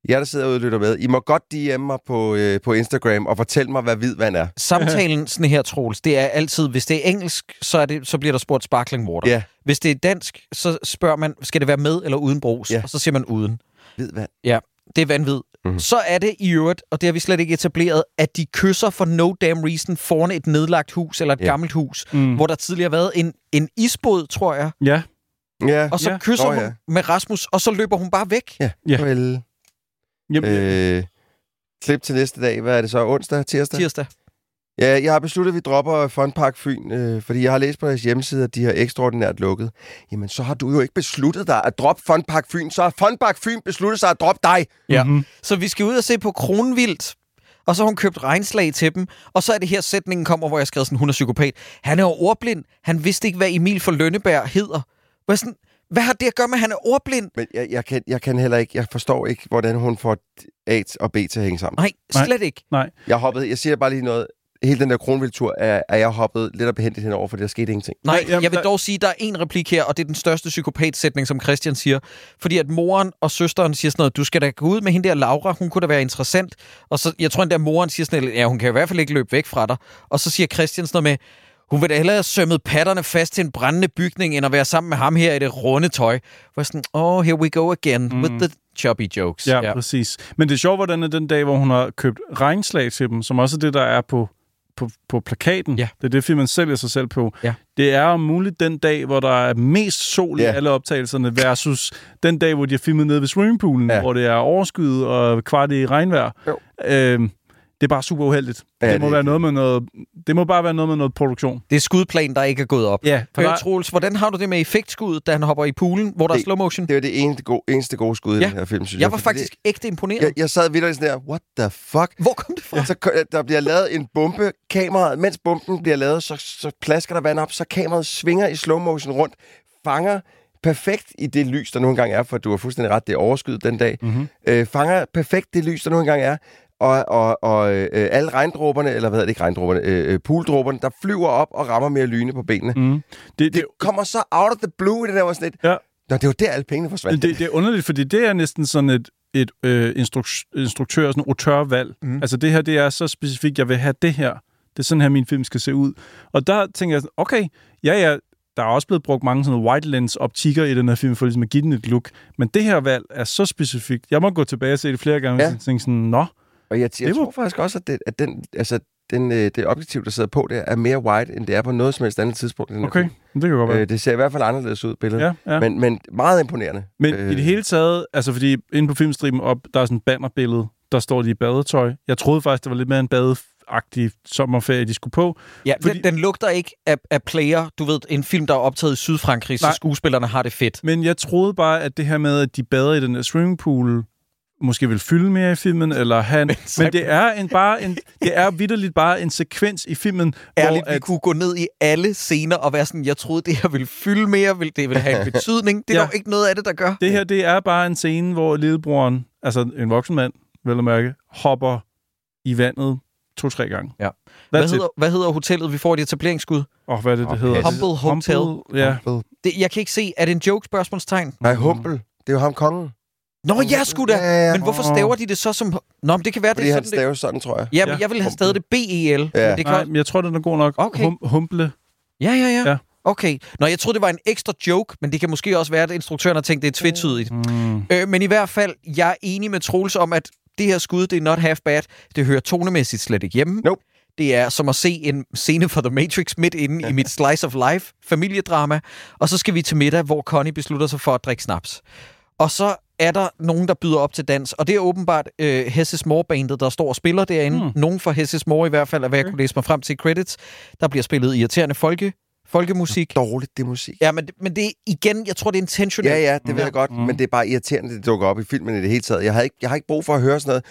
jer, der sidder ude og lytter med, I må godt D M mig på, øh, på Instagram og fortælle mig, hvad hvidvand er. Samtalen sådan her, Troels, det er altid, hvis det er engelsk, så, er det, så bliver der spurgt sparkling water. Ja. Hvis det er dansk, så spørger man, skal det være med eller uden brus? Ja. Og så siger man uden. Hvidvand. Ja, det er vanvid. Mm-hmm. Så er det i øvrigt, og det har vi slet ikke etableret, at de kysser for no damn reason foran et nedlagt hus eller et ja. gammelt hus, mm. hvor der tidligere har været en, en isbåd, tror jeg. Ja. Ja. Og så ja. kysser oh, hun ja. med Rasmus, og så løber hun bare væk. Ja, ja. Vel. Yep. Øh, klip til næste dag. Hvad er det så? Onsdag? Tirsdag? Tirsdag. Ja, jeg har besluttet, at vi dropper Fun Park Fyn, øh, fordi jeg har læst på deres hjemmeside, at de har ekstraordinært lukket. Jamen, så har du jo ikke besluttet dig at droppe Fun Park Fyn. Så har Fun Park Fyn besluttet sig at droppe dig. Ja. Mm-hmm. Så vi skal ud og se på Kronvildt, og så har hun købt regnslag til dem, og så er det her sætningen kommer, hvor jeg skrev sådan, hun er psykopat. Han er jo ordblind. Han vidste ikke, hvad Emil fra Lønneberg hedder. Hvad, sådan, hvad har det at gøre med, at han er ordblind? Men jeg, jeg, kan, jeg kan heller ikke, jeg forstår ikke, hvordan hun får A og B til at hænge sammen. Nej, slet Nej. ikke. Nej. Jeg hoppede, jeg siger bare lige noget. Hele den der Kronvildt-tur er, er jeg hoppet lidt og behentet henover, for der skete ingenting. Nej, jeg vil dog sige, at der er en replik her, og det er den største psykopatsætning, som Christian siger. Fordi at moren og søsteren siger sådan noget, du skal da gå ud med hende der Laura, hun kunne da være interessant. Og så, jeg tror, at der moren siger sådan noget, ja, hun kan i hvert fald ikke løbe væk fra dig. Og så siger Christian sådan noget med, hun vil da hellere have sømmet patterne fast til en brændende bygning, end at være sammen med ham her i det runde tøj. Hvor sådan, oh, here we go again mm. with the choppy jokes. Ja, ja, præcis. Men det er sjovt, hvordan er den dag, hvor hun har købt regnslag til dem, som også er det, der er på På, på plakaten. Ja. Det er det, filmen sælger sig selv på. Ja. Det er om muligt den dag, hvor der er mest sol i ja. alle optagelserne, versus den dag, hvor de har filmet nede ved swimmingpoolen, ja. hvor det er overskyet og kvart i regnvejr. Øhm, det er bare super uheldigt. Ja, det, må det, være noget med noget, det må bare være noget med noget produktion. Det er skudplan, der ikke er gået op. Ja, Hør, Troels, hvordan har du det med effektskuddet, da han hopper i poolen, hvor der det, er slow motion? Det er det eneste gode, eneste gode skud ja. i den her film, synes jeg. Jeg var faktisk det, ægte imponeret. Jeg, jeg sad videre sådan der, what the fuck? Hvor kom det fra? Ja. Så der bliver lavet en bombe, kameraet, mens bomben bliver lavet, så, så plasker der vand op, så kameraet svinger i slow motion rundt, fanger perfekt i det lys, der nu engang er, for du har fuldstændig ret, det er overskyet den dag. Mm-hmm. Øh, fanger perfekt det lys, der nu engang er. Og, og, og øh, alle regndråberne, eller hvad hedder det ikke regndråberne, øh, pooldråberne, der flyver op og rammer mere lyne på benene. Mm. Det, det, det kommer så out of the blue i det der var sådan lidt. Ja. Nå, det var der, alle pengene forsvandt. Det, det er underligt, fordi det er næsten sådan et, et øh, instruk- instruktør, sådan et autørvalg. Mm. Altså det her, det er så specifikt, jeg vil have det her. Det er sådan her, min film skal se ud. Og der tænker jeg, okay, ja, ja, der er også blevet brugt mange sådan white lens optikker i den her film, for ligesom at give den et look. Men det her valg er så specifikt. Jeg må gå tilbage og se det flere gange, ja. og tænke sådan, nå. Og jeg, jeg tror faktisk også, at, det, at den, altså, den, det objektiv, der sidder på, det er mere wide, end det er på noget som helst andet tidspunkt. Den okay, det kan godt være. Øh, det ser i hvert fald anderledes ud, billedet. Ja, ja. Men, men meget imponerende. Men øh. i det hele taget, altså fordi inde på filmstriben op, der er sådan et bannerbillede, der står de i badetøj. Jeg troede faktisk, det var lidt mere en badeagtig sommerferie, de skulle på. Ja, fordi... den, den lugter ikke af, af Player, du ved, en film, der er optaget i Sydfrankrig, så skuespillerne har det fedt. Men jeg troede bare, at det her med, at de bader i den der swimmingpool, måske vil fylde mere i filmen, eller han... Men, men det er en bare en, det er vitterligt bare en sekvens i filmen, ærligt, hvor... At... vi kunne gå ned i alle scener og være sådan, jeg troede, det her ville fylde mere, vil det vil have en betydning. Det er ja. dog ikke noget af det, der gør. Det her, det er bare en scene, hvor lillebroren, altså en voksen mand, vel at mærke, hopper i vandet to-tre gange. Ja. Hvad hedder, hvad hedder hotellet, vi får et etableringsskud? Åh, oh, hvad er det, det hedder? Humble Hotel. Humble, ja. Det, jeg kan ikke se, er det en joke-spørgsmålstegn? Nej, Humble. Det er jo ham kongen. Nå, ja, sgu da. Ja, ja. Men hvorfor staver de det så som... Nå, men det kan være, fordi det er sådan... Fordi han staver sådan, tror jeg. Ja, men jeg vil have stadig det B E L. Ja. Men det kan... Nej, men jeg tror, den er god nok. Okay. Hum- humble. Ja, ja, ja, ja. Okay. Nå, jeg troede, det var en ekstra joke, men det kan måske også være, at instruktøren har tænkt, det er tvetydigt. Mm. Øh, men i hvert fald, jeg er enig med Troels om, at det her skud, det er not half bad. Det hører tonemæssigt slet ikke hjemme. Nope. Det er som at se en scene for The Matrix midt inde i mit slice of life, familiedrama. Og så skal vi til middag, hvor Connie beslutter sig for at drikke snaps. Og så er der nogen, der byder op til dans, og det er åbenbart øh, Hesses More-bandet, der står og spiller derinde. Hmm. Nogen fra Hesses More i hvert fald, er hvad jeg kunne læse mig frem til credits. Der bliver spillet irriterende folke, folkemusik. Dårligt, det musik. Ja, men, men det er igen, jeg tror, det er intentionelt. Ja, ja, det ved jeg godt, mm. men det er bare irriterende, det dukker op i filmen i det hele taget. Jeg har ikke, jeg har ikke brug for at høre sådan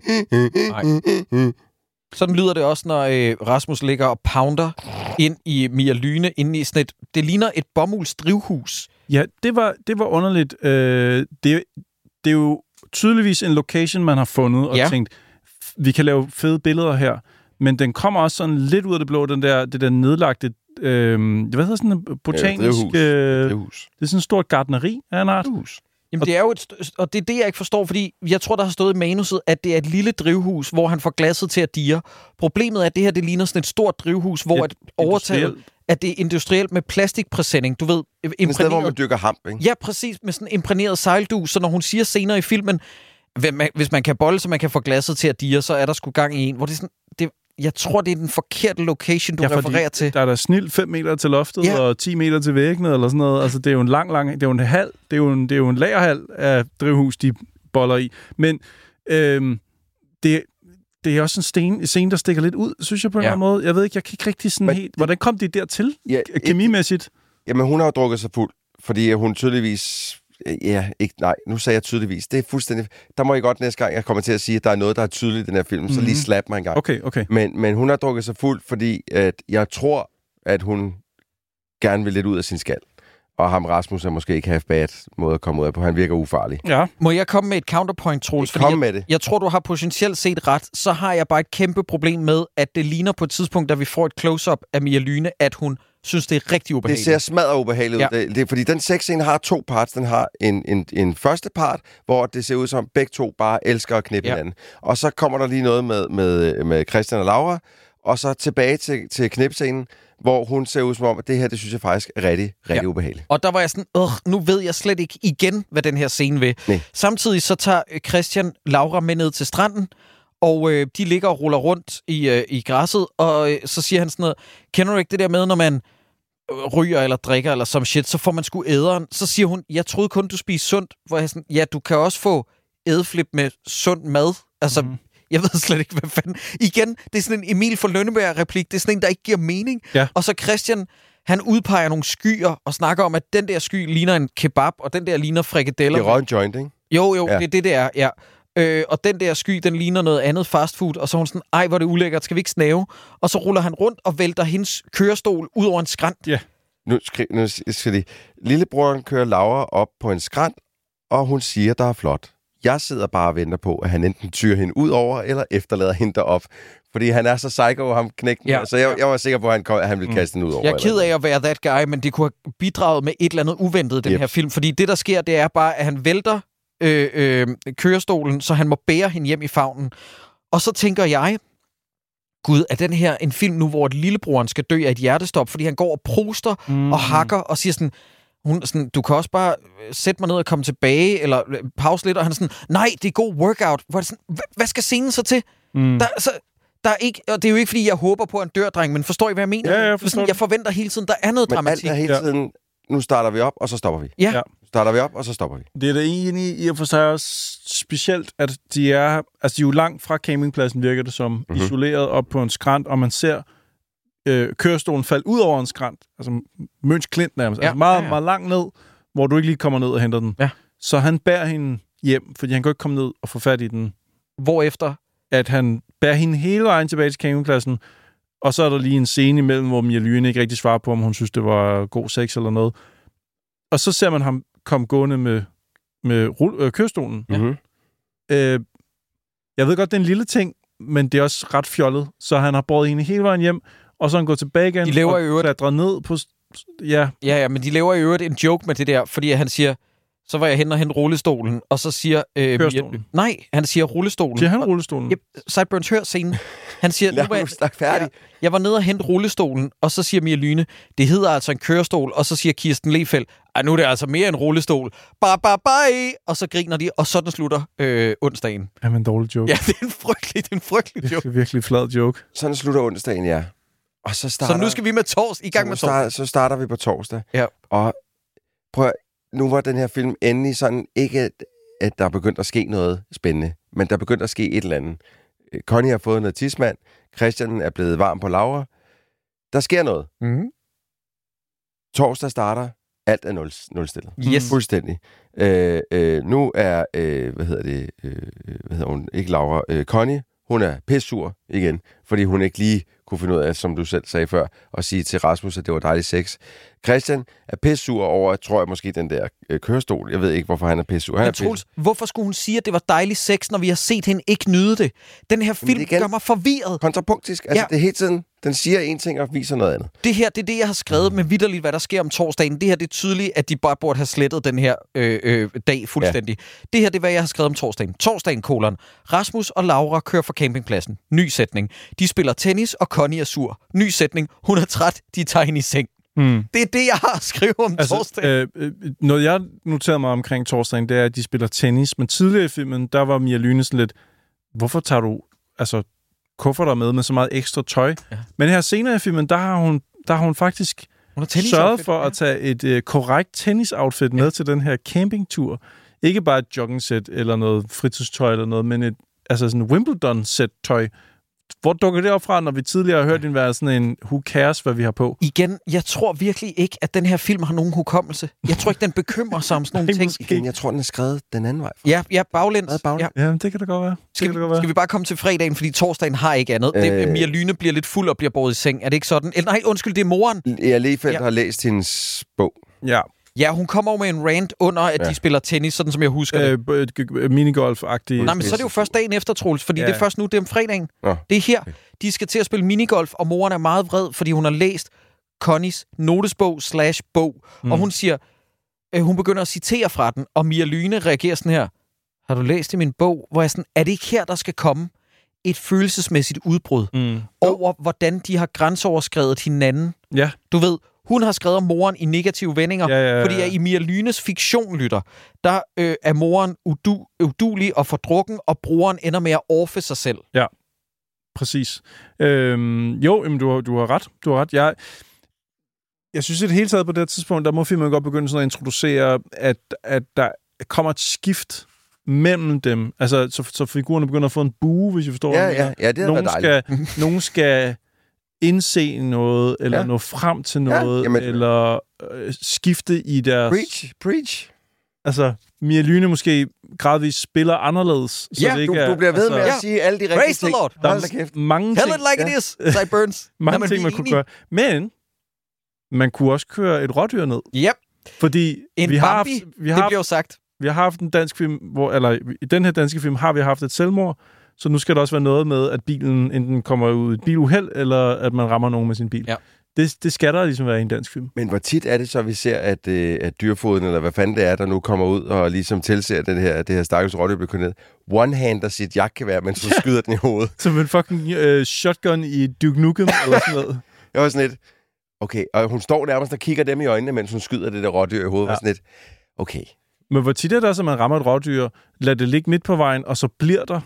noget. Nej. Sådan lyder det også, når øh, Rasmus ligger og pounder ind i Mia Lyne, inde i sådan et, det ligner et bomuldsdrivhus. Ja, det var, det var underligt. Øh, det, det er jo tydeligvis en location, man har fundet, og ja. tænkt, vi kan lave fede billeder her, men den kommer også sådan lidt ud af det blå, den der, det der nedlagte, øh, hvad hedder sådan en botanisk... Ja, drivhus. Øh, drivhus. Det er sådan et stort gartneri af en art. Drivhus. Jamen, det er jo et, og det er det, jeg ikke forstår, fordi jeg tror, der har stået i manuset, at det er et lille drivhus, hvor han får glasset til at dirre. Problemet er, at det her, det ligner sådan et stort drivhus, hvor et overtaget, at det er industrielt med plastikpræsending. Du ved, imprægneret. Et sted, hvor man dykker hamp, ikke? Ja, præcis, med sådan en imprægneret sejldus, så når hun siger senere i filmen, hvis man kan bolle, så man kan få glasset til at dirre, så er der sgu gang i en, hvor det er sådan, det, jeg tror, det er den forkerte location, du ja, refererer til. Der er der snilt fem meter til loftet, ja. og ti meter til væggene, eller sådan noget. Altså, det er jo en lang, lang... Det er jo en hal. Det er jo en, det er jo en lagerhal af drivhus, de boller i. Men øhm, det, det er også en sten, scene, der stikker lidt ud, synes jeg på en ja. eller anden måde. Jeg ved ikke, jeg kan ikke rigtig sådan Men, helt... Hvordan kom de dertil, ja, kemimæssigt? Jamen, hun har jo drukket sig fuld, fordi hun tydeligvis... Ja, ikke, nej, nu sagde jeg tydeligvis. Det er fuldstændig... Der må I godt næste gang, jeg kommer til at sige, at der er noget, der er tydeligt i den her film, mm-hmm. så lige slap mig en gang. Okay, okay. Men, men hun har drukket sig fuld, fordi at jeg tror, at hun gerne vil lidt ud af sin skal. Og ham Rasmus er måske ikke half-bad måde at komme ud af på. Han virker ufarlig. Ja. Må jeg komme med et counterpoint, Troels? Kom jeg, med det. Jeg tror, du har potentielt set ret. Så har jeg bare et kæmpe problem med, at det ligner på et tidspunkt, da vi får et close-up af Mia Lyne, at hun synes, det er rigtig ubehageligt. Det ser smadret ubehageligt ud. Ja. Det, det er, fordi den sexscene har to parts. Den har en, en, en første part, hvor det ser ud som, begge to bare elsker at knippe ja. hinanden. Og så kommer der lige noget med, med, med Christian og Laura, og så tilbage til, til knipscenen, hvor hun ser ud som om, at det her, det synes jeg faktisk er rigtig, rigtig ja. ubehageligt. Og der var jeg sådan, øh, nu ved jeg slet ikke igen, hvad den her scene vil. Nej. Samtidig så tager Christian Laura med ned til stranden, og øh, de ligger og ruller rundt i, øh, i græsset, og øh, så siger han sådan noget, kender du ikke det der med, når man ryger eller drikker eller som shit, så får man sgu æderen. Så siger hun, jeg troede kun, du spiser sundt. Hvor jeg sådan, ja, du kan også få ædeflip med sund mad. Altså, mm. jeg ved slet ikke, hvad fanden. Igen, det er sådan en Emil fra Lønneberg-replik. Det er sådan en, der ikke giver mening. Ja. Og så Christian, han udpeger nogle skyer og snakker om, at den der sky ligner en kebab, og den der ligner frikadeller. Det er en joint, ikke? Jo, jo, ja. det er det, det er, ja. Øh, og den der sky, den ligner noget andet fastfood, og så er hun sådan, ej, hvor er det ulækkert, skal vi ikke snave? Og så ruller han rundt og vælter hendes kørestol ud over en skrant. Ja. Nu skal, nu skal de... Lillebroren kører Laura op på en skrant, og hun siger, der er flot. Jeg sidder bare og venter på, at han enten tyrer hende ud over, eller efterlader hende derop. Fordi han er så psycho, ham knægten. Ja. Så jeg, jeg var sikker på, at han, kom, at han ville kaste hende ud over. Jeg er ked af at være that guy, men det kunne have bidraget med et eller andet uventet, den yep. her film. Fordi det, der sker, det er bare, at han vælter øh, øh, kørestolen, så han må bære hende hjem i favnen. Og så tænker jeg... Gud, er den her en film nu, hvor lillebroren skal dø af et hjertestop, fordi han går og proster mm. og hakker og siger sådan, hun, sådan, du kan også bare sætte mig ned og komme tilbage, eller pause lidt, og han er sådan, nej, det er god workout. Hvor er det sådan, hvad skal scenen så til? Mm. Der, så, der er ikke, og det er jo ikke, fordi jeg håber på en dørdreng, men forstår I, hvad jeg mener? Ja, jeg, sådan, jeg forventer hele tiden, der er noget men dramatik. Men alt er hele tiden, nu starter vi op, og så stopper vi. Ja. ja. Starter vi op, og så stopper vi. Det er da egentlig i og for sig også specielt, at de er, altså de er jo langt fra campingpladsen, virker det som, mm-hmm. isoleret op på en skrant, og man ser øh, kørestolen falde ud over en skrant, altså Møns Klint nærmest, ja. altså meget, ja, ja. meget langt ned, hvor du ikke lige kommer ned og henter den. Ja. Så han bærer hende hjem, fordi han kan ikke komme ned og få fat i den. Hvorefter? At han bærer hende hele vejen tilbage til campingpladsen, og så er der lige en scene imellem, hvor Mia Lyne ikke rigtig svarer på, om hun synes, det var god sex eller noget. Og så ser man ham komme gående med, med rul- øh, kørestolen. Mm-hmm. Øh, jeg ved godt, det er en lille ting, men det er også ret fjollet. Så han har båret hende hele vejen hjem, og så han går tilbage igen de lever og i øvrigt... klatrer ned på... Ja. ja, ja, men de laver i øvrigt en joke med det der, fordi han siger, så var jeg hen og hente rullestolen, og så siger... Øh, Kørestolen. Nej, han siger rullestolen. Siger han rullestolen? Yep, Sideburns, hør scenen. Han siger, Lad nu var jeg, færdig. Jeg, jeg var nede og hente rullestolen, og så siger Mia Lyne, det hedder altså en kørestol, og så siger Kirsten Lehfeldt, ej, nu er det altså mere en rullestol. Bye, bye, bye! Og så griner de, og sådan slutter øh, onsdagen. Jamen, en dårlig joke. Ja, det er en frygtelig, det er en frygtelig joke. Det er virkelig flad joke. Sådan slutter onsdagen, ja. Og så starter... Så nu skal vi med tors, i gang med torsdag. Starter, så starter vi på torsdag. Ja. Og prøv, nu var den her film endelig sådan, ikke at der er begyndt at ske noget spændende, men der er begyndt at ske et eller andet. Connie har fået noget tidsmand, Christian er blevet varm på Laura. Der sker noget. Mm-hmm. Torsdag starter, alt er nul, nulstillet. Yes. Fuldstændig. Øh, øh, nu er, øh, hvad hedder det, øh, hvad hedder hun, ikke Laura, øh, Connie, hun er pissur igen, fordi hun ikke lige kunne finde ud af, som du selv sagde før, at sige til Rasmus, at det var dejligt sex. Christian er pissur over, tror jeg måske, den der øh, kørestol. Jeg ved ikke, hvorfor han er pissur. Han Men Troels, hvorfor skulle hun sige, at det var dejligt sex, når vi har set hende ikke nyde det? Den her film igen, gør mig forvirret. Kontrapunktisk. Altså, ja. Det er hele tiden, den siger en ting og viser noget andet. Det her, det er det, jeg har skrevet med vitterligt, hvad der sker om torsdagen. Det her, det er tydeligt, at de bare burde have slettet den her øh, øh, dag fuldstændig. Ja. Det her, det er, hvad jeg har skrevet om torsdagen. Torsdagen, kolon. Rasmus og Laura kører fra campingpladsen. Ny sætning. De spiller tennis, og Connie er sur. Ny sætning. Hun er træt, de tager hende i seng. Hmm. Det er det, jeg har skrevet om altså, torsdagen. Øh, øh, noget, jeg noterede mig omkring torsdagen, det er, at de spiller tennis. Men tidligere i filmen, der var Mia Lyne sådan lidt, hvorfor tager du altså, kufferter med med så meget ekstra tøj? Ja. Men her senere i filmen, der har hun, der har hun faktisk hun sørget for ja. at tage et øh, korrekt tennisoutfit med ja. til den her campingtur. Ikke bare et joggingsæt eller noget fritidstøj eller noget, men et altså sådan Wimbledon-sæt tøj. Hvor dukker det op fra, når vi tidligere har hørt den være sådan en who cares, hvad vi har på? Igen, jeg tror virkelig ikke, at den her film har nogen hukommelse. Jeg tror ikke, den bekymrer sig om sådan nogle ting. Igen, jeg tror, den er skrevet den anden vej. Ja, ja, baglæns. baglæns. Ja. Jamen, det kan da godt være. Skal, det vi, godt være. skal vi bare komme til fredagen, fordi torsdagen har ikke andet. Øh... Det, Mia Lyne bliver lidt fuld og bliver båret i seng. Er det ikke sådan? Eller nej, undskyld, det er moren. Jeg Lefeldt ja. har læst hendes bog. Ja. Ja, hun kommer over med en rant under, at ja. de spiller tennis, sådan som jeg husker det. Øh, minigolf-agtigt. Nej, men så er det jo først dagen efter, Troels, fordi ja. det er først nu, det er om fredagen. Ja. Det er her, de skal til at spille minigolf, og moren er meget vred, fordi hun har læst Connies notesbog slash bog, mm. og hun siger, øh, hun begynder at citere fra den, og Mia Lyne reagerer sådan her, har du læst i min bog, hvor jeg sådan, er det ikke her, der skal komme et følelsesmæssigt udbrud mm. over, hvordan de har grænseoverskredet hinanden? Ja. Du ved, hun har skrevet om moren i negative vendinger, ja, ja, ja. fordi at i Mia Lynes fiktion, lytter, der øh, er moren udu- udulig og fordrukken, og broren ender med at orfe sig selv. Ja, præcis. Øhm, jo, jamen, du, har, du har ret. Du har ret. Jeg, jeg synes, at det hele taget på det her tidspunkt, der må filmen godt begynde sådan at introducere, at, at der kommer et skift mellem dem. Altså, så, så figurerne begynder at få en bue, hvis I forstår. Ja, ja, ja, det er nogen skal, nogen skal indse noget, eller ja. nå frem til noget, ja, jamen, eller øh, skifte i deres... Preach, preach. Altså, Mia Lyne måske gradvist spiller anderledes. Så ja, det ikke du, er, du bliver ved altså, med at sige alle de rigtige Praise ting. The Lord. Der er mange Tell ting, it like ja. it is, Sideburns. mange Nå, ting, man kunne gøre. Men man kunne også køre et rådyr ned. Yep. Fordi en vi har, haft, vi har det bliver jo sagt. Vi har haft en dansk film, hvor, eller i den her danske film har vi haft et selvmord, så nu skal der også være noget med, at bilen enten kommer ud i et biluheld, eller at man rammer nogen med sin bil. Ja. Det, det skal der ligesom være i en dansk film. Men hvor tit er det så, vi ser, at, øh, at dyrfoden, eller hvad fanden det er, der nu kommer ud og ligesom tilser den her, det her stakkels rådyr bliver kørt ned. One-hander sit jagtgevær, mens hun skyder den i hovedet. Som en fucking øh, shotgun i Duke Nukem, eller sådan noget. Jeg var sådan lidt, okay, og hun står nærmest og kigger dem i øjnene, mens hun skyder det der rådyr i hovedet. Ja. Var sådan lidt, okay. Men hvor tit er det også, at man rammer et rådyr, lader det ligge midt på vejen, og så bliver der?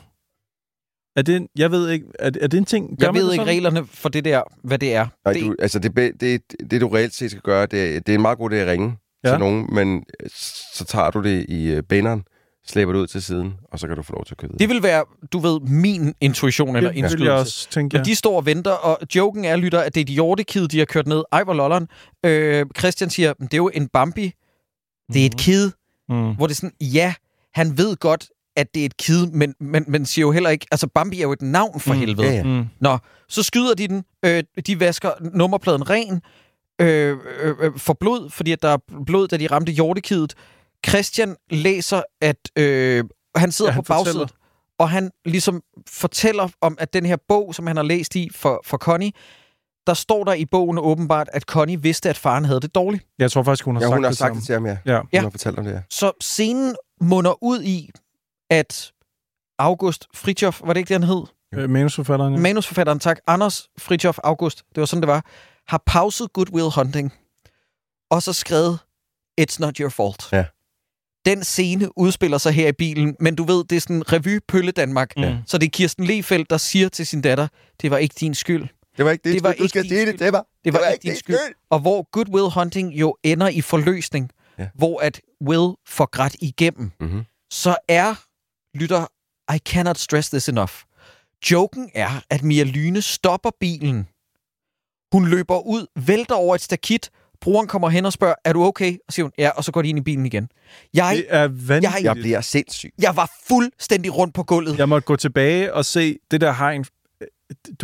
Er det en, jeg ved ikke, er, er det en ting? Jeg ved ikke reglerne for det der, hvad det er. Nej, det... Du, altså det, det, det, du reelt set skal gøre, det, det er en meget god idé at ringe ja. til nogen, men så tager du det i uh, bæneren, slæber det ud til siden, og så kan du få lov til at købe det. Det vil være, du ved, min intuition eller indskydelse. Det vil jeg også tænke, ja. Men de står og venter, og joken er, lytter, at det er et hjortekid, de har kørt ned. Ej, hvor lolleren. Øh, Christian siger, det er jo en Bambi. Det er et kid. Mm. Hvor det er sådan, ja, han ved godt, at det er et kid, men, men, men siger jo heller ikke... Altså, Bambi er jo et navn for mm, helvede. Ja, ja. Mm. Nå, så skyder de den. Øh, de vasker nummerpladen ren øh, øh, for blod, fordi at der er blod, da de ramte hjortekidet. Christian læser, at øh, han sidder ja, han på bagsiden, og han ligesom fortæller om, at den her bog, som han har læst i for, for Connie, der står der i bogen åbenbart, at Connie vidste, at faren havde det dårligt. Jeg tror faktisk, hun har ja, sagt, hun har det, sagt det til ham, ja. ja. Hun ja. har fortalt om det, ja. Så scenen munder ud i, at August Fritjof, var det ikke det, han hed? Øh, manusforfatteren, ja. Manusforfatteren, tak. Anders Fritjof August, det var sådan, det var, har pauset Good Will Hunting, og så skrevet, It's not your fault. Ja. Den scene udspiller sig her i bilen, men du ved, det er sådan revy Pølle Danmark. Mm. Så det er Kirsten Lehfeldt, der siger til sin datter, det var ikke din skyld. Det var ikke din det var skyld. Du skal sige det, det var, det var, det var ikke din skyld. skyld. Og hvor Good Will Hunting jo ender i forløsning, ja. hvor at Will får grædt igennem, mm-hmm. så er, lytter, I cannot stress this enough. Joken er, at Mia Lyne stopper bilen. Hun løber ud, vælter over et stakit. Broren kommer hen og spørger, er du okay? Og siger hun, ja, og så går de ind i bilen igen. Jeg, det er vanvittigt. Jeg, jeg bliver sindssyg. Jeg var fuldstændig rundt på gulvet. Jeg måtte gå tilbage og se det der hegn. Du kan ikke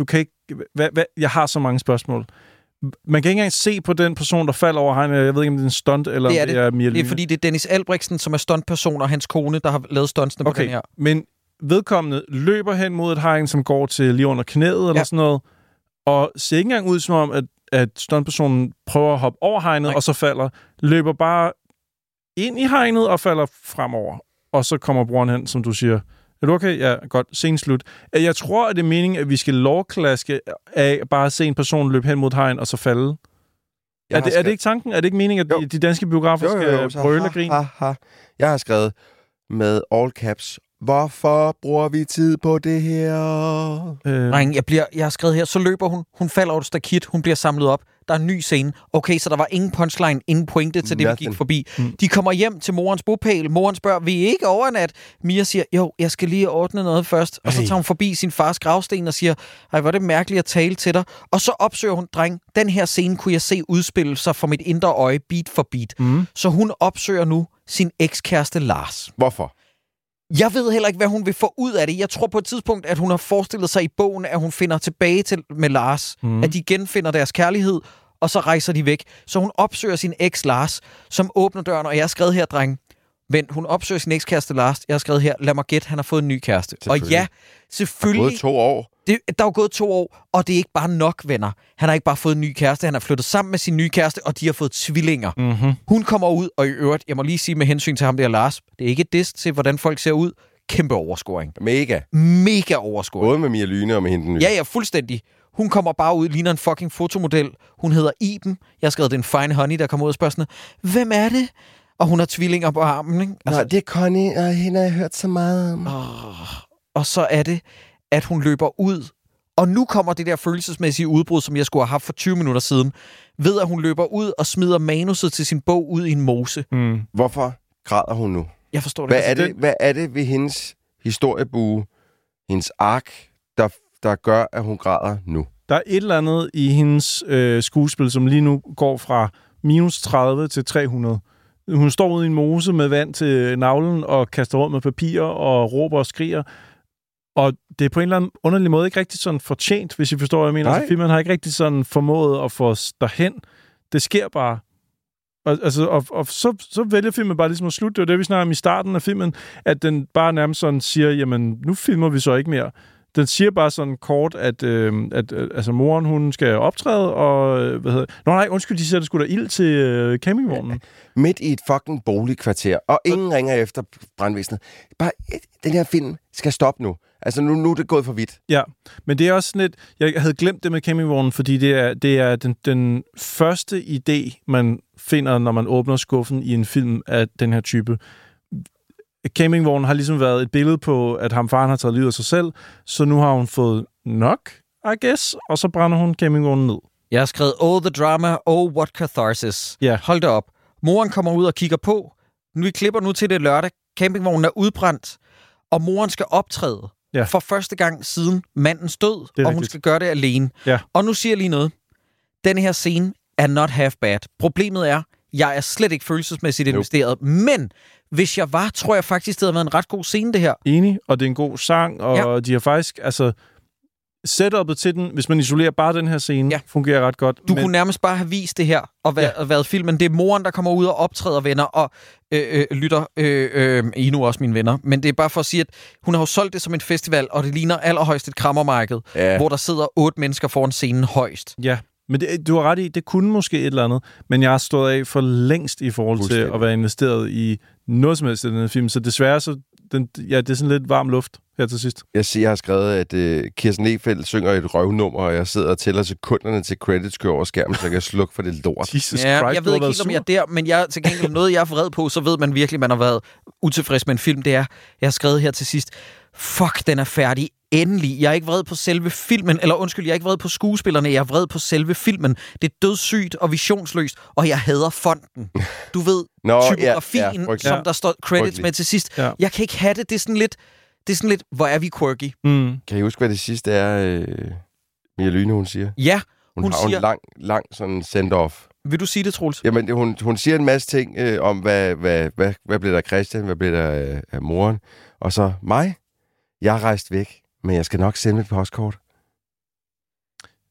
hvad, hvad, jeg har så mange spørgsmål. Man kan ikke engang se på den person, der falder over hegnet. Jeg ved ikke, om det er en stunt, eller det er om det, det. er Mia Lyne. Det er, fordi det er Dennis Albrechtsen, som er stuntperson, og hans kone, der har lavet stuntsene okay, på den her. Men vedkommende løber hen mod et hegn, som går til lige under knæet, eller ja. sådan noget, og ser ikke engang ud som om, at, at stuntpersonen prøver at hoppe over hegnet, Nej. og så falder, løber bare ind i hegnet og falder fremover. Og så kommer broren hen, som du siger. Er du okay? Ja, godt. Scenen slut. Jeg tror, at det er meningen, at vi skal lovklaske af bare at se en person løbe hen mod et hegn og så falde. Er det, er det ikke tanken? Er det ikke meningen, at de, de danske biografer jo, jo, jo, skal brøle og grine? Ha, ha. Jeg har skrevet med all caps. Hvorfor bruger vi tid på det her? Øh. Nej, jeg, bliver, jeg har skrevet her, så løber hun. Hun falder over et stakit. Hun bliver samlet op. Der er en ny scene. Okay, så der var ingen punchline, ingen pointe til det, Nothing. vi gik forbi. Mm. De kommer hjem til morens bopæl. Moren spørger, vil I ikke overnat? Mia siger, jo, jeg skal lige ordne noget først. Og så tager hun forbi sin fars gravsten og siger, ej, hvor er det mærkeligt at tale til dig. Og så opsøger hun, dreng, den her scene kunne jeg se udspille sig for mit indre øje, beat for beat. Mm. Så hun opsøger nu sin ekskæreste Lars. Hvorfor? Jeg ved heller ikke, hvad hun vil få ud af det. Jeg tror på et tidspunkt, at hun har forestillet sig i bogen, at hun finder tilbage til med Lars. Mm. At de genfinder deres kærlighed, og så rejser de væk. Så hun opsøger sin eks Lars, som åbner døren, og jeg har skrevet her, dreng. Vent, hun opsøger sin ekskæreste Lars. Jeg har skrevet her, lad mig gætte, han har fået en ny kæreste. Og ja, selvfølgelig. Der er gået to år. Det, der er gået to år, og det er ikke bare nok, venner. Han har ikke bare fået en ny kæreste, han har flyttet sammen med sin nye kæreste, og de har fået tvillinger. Mm-hmm. Hun kommer ud, og i øvrigt, jeg må lige sige med hensyn til ham der Lars, det er ikke et dist til, hvordan folk ser ud. Kæmpe overscoring. Mega. Mega overscoring. Både med Mia Lyne og med hende nye. Ja, ja, fuldstændig. Hun kommer bare ud, ligner en fucking fotomodel. Hun hedder Iben. Jeg har skrevet, det er en fine honey, der kommer ud og spørger sådan, hvem er det? Og hun har tvillinger på armen, ikke? Altså, Nå, det er Connie, og hende har jeg hørt så meget om. Oh, og så er det, at hun løber ud. Og nu kommer det der følelsesmæssige udbrud, som jeg skulle have haft for tyve minutter siden, ved at hun løber ud og smider manuset til sin bog ud i en mose. Mm. Hvorfor græder hun nu? Jeg forstår det. Hvad er det, hvad er det ved hendes historiebue, hendes ark, der, der gør, at hun græder nu? Der er et eller andet i hendes øh, skuespil, som lige nu går fra minus tredive til tre hundrede. Hun står ude i en mose med vand til navlen og kaster rundt med papir og råber og skriger. Og det er på en eller anden underlig måde ikke rigtig sådan fortjent, hvis I forstår, hvad jeg mener. Altså, filmen har ikke rigtig sådan formået at få os derhen. Det sker bare. Og, altså, og, og så, så vælger filmen bare ligesom at slutte. Det var det, vi snakker om i starten af filmen, at den bare nærmest sådan siger, jamen, nu filmer vi så ikke mere. Den siger bare sådan kort, at, øh, at øh, altså, moren, hun skal optræde, og øh, hvad hedder det? Nå nej, undskyld, de siger, der skulle der ild til øh, campingvognen. Ja, midt i et fucking boligkvarter, og ingen ringer efter brandvæsenet. Bare, den her film skal stoppe nu. Altså, nu, nu er det gået for vidt. Ja, men det er også sådan lidt... Jeg havde glemt det med campingvognen, fordi det er, det er den, den første idé, man finder, når man åbner skuffen i en film af den her type. Campingvognen har ligesom været et billede på, at ham faren har taget livet af sig selv, så nu har hun fået nok, I guess, og så brænder hun campingvognen ned. Jeg har skrevet, oh, the drama, oh, what catharsis. Ja. Hold da op. Moren kommer ud og kigger på. Vi klipper nu til det lørdag. Campingvognen er udbrændt, og moren skal optræde ja. for første gang siden mandens død, og rigtigt. Hun skal gøre det alene. Ja. Og nu siger jeg lige noget. Den her scene er not half bad. Problemet er, jeg er slet ikke følelsesmæssigt investeret, nope. Men hvis jeg var, tror jeg faktisk, det havde været en ret god scene, det her. Enig, og det er en god sang, og ja. De har faktisk, altså, setupet til den, hvis man isolerer bare den her scene, ja. Fungerer ret godt. Du men... kunne nærmest bare have vist det her, og været, ja. været filmen. Det er moren, der kommer ud og optræder venner, og øh, øh, lytter, øh, øh, I nu også mine venner, men det er bare for at sige, at hun har jo solgt det som en festival, og det ligner allerhøjst et krammermarked, ja. Hvor der sidder otte mennesker foran scenen højst. Ja. Men det, du har ret i, det kunne måske et eller andet, men jeg har stået af for længst i forhold til at være investeret i noget som helst i den her film, så desværre så den, ja, det er sådan lidt varm luft her til sidst. Jeg siger, jeg har skrevet, at uh, Kirsten Lehfeldt synger et røvnummer, og jeg sidder og tæller sekunderne til credits kører over skærmen, så jeg kan slukke for det lort. Jesus ja, Christ, jeg ved ikke helt, om jeg er der, men jeg, til gengæld noget, jeg er vred på, så ved man virkelig, man har været utilfreds med en film. Det er, jeg har skrevet her til sidst, fuck, den er færdig. Endelig. Jeg er ikke vred på selve filmen, eller undskyld, jeg er ikke vred på skuespillerne, jeg er vred på selve filmen. Det er dødssygt og visionsløst, og jeg hader fonten. Du ved, Nå, typografien, ja, ja, som der står credits frygtelig. Med til sidst. Ja. Jeg kan ikke have det. Det er sådan lidt, det er sådan lidt, hvor er vi quirky? Mm. Kan I huske, hvad det sidste er, øh, Mia Lyne, hun siger? Ja, hun, hun har siger... en lang, lang sådan send-off. Vil du sige det, Troels? Jamen, hun, hun siger en masse ting øh, om, hvad, hvad, hvad, hvad blev der af Christian, hvad blev der øh, af moren, og så mig. Jeg er rejst væk. Men jeg skal nok sende et postkort.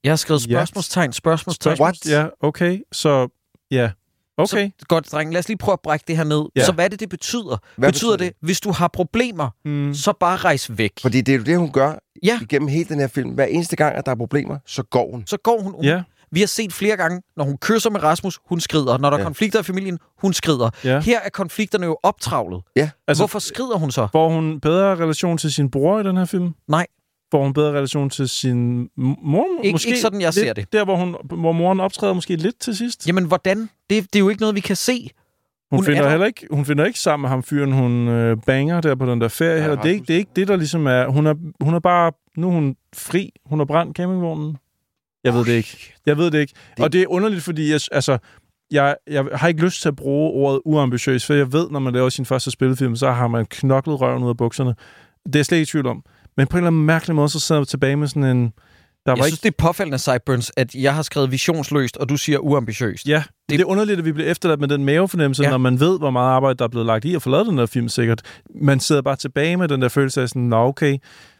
Jeg har skrevet spørgsmålstegn, spørgsmålstegn. What? Ja, okay. Så, ja. Okay. Så, godt, dreng. Lad os lige prøve at brække det her ned. Ja. Så hvad er det, det betyder? Hvad betyder, betyder det, hvis du har problemer, mm. så bare rejs væk? Fordi det er jo det, hun gør ja. igennem hele den her film. Hver eneste gang, at der er problemer, så går hun. Så går hun. Ja. Vi har set flere gange, når hun kysser med Rasmus, hun skrider. Når der er ja. konflikter i familien, hun skrider. Ja. Her er konflikterne jo optravlet. Ja. Altså, hvorfor skrider hun så? Får hun bedre relation til sin bror i den her film? Nej. Får hun bedre relation til sin mor? Ikke, måske ikke sådan, jeg lidt, ser det. Der, hvor, hun, hvor moren optræder måske lidt til sidst? Jamen, hvordan? Det, det er jo ikke noget, vi kan se. Hun, hun, finder heller ikke, hun finder ikke sammen med ham fyren, hun øh, banger der på den der ferie. Ja, det, er ikke, det er ikke det, der ligesom er... Hun er, hun er bare... Nu er hun fri. Hun har brændt campingvognen. Jeg ved det ikke. Jeg ved det ikke. Det... Og det er underligt, fordi jeg, altså, jeg, jeg har ikke lyst til at bruge ordet uambitiøs, for jeg ved, når man laver sin første spillefilm, så har man knoklet røven ud af bukserne. Det er jeg slet ikke i tvivl om. Men på en eller anden mærkelig måde, så sidder jeg tilbage med sådan en... Der jeg var synes, ikke... det er påfaldende, Sideburns, at jeg har skrevet visionsløst, og du siger uambitiøst. Ja, det, det er underligt, at vi bliver efterladt med den mavefornemmelse, ja. når man ved, hvor meget arbejde, der er blevet lagt i at få lavet den der film, sikkert. Man sidder bare tilbage med den der følelse af sådan, nå okay,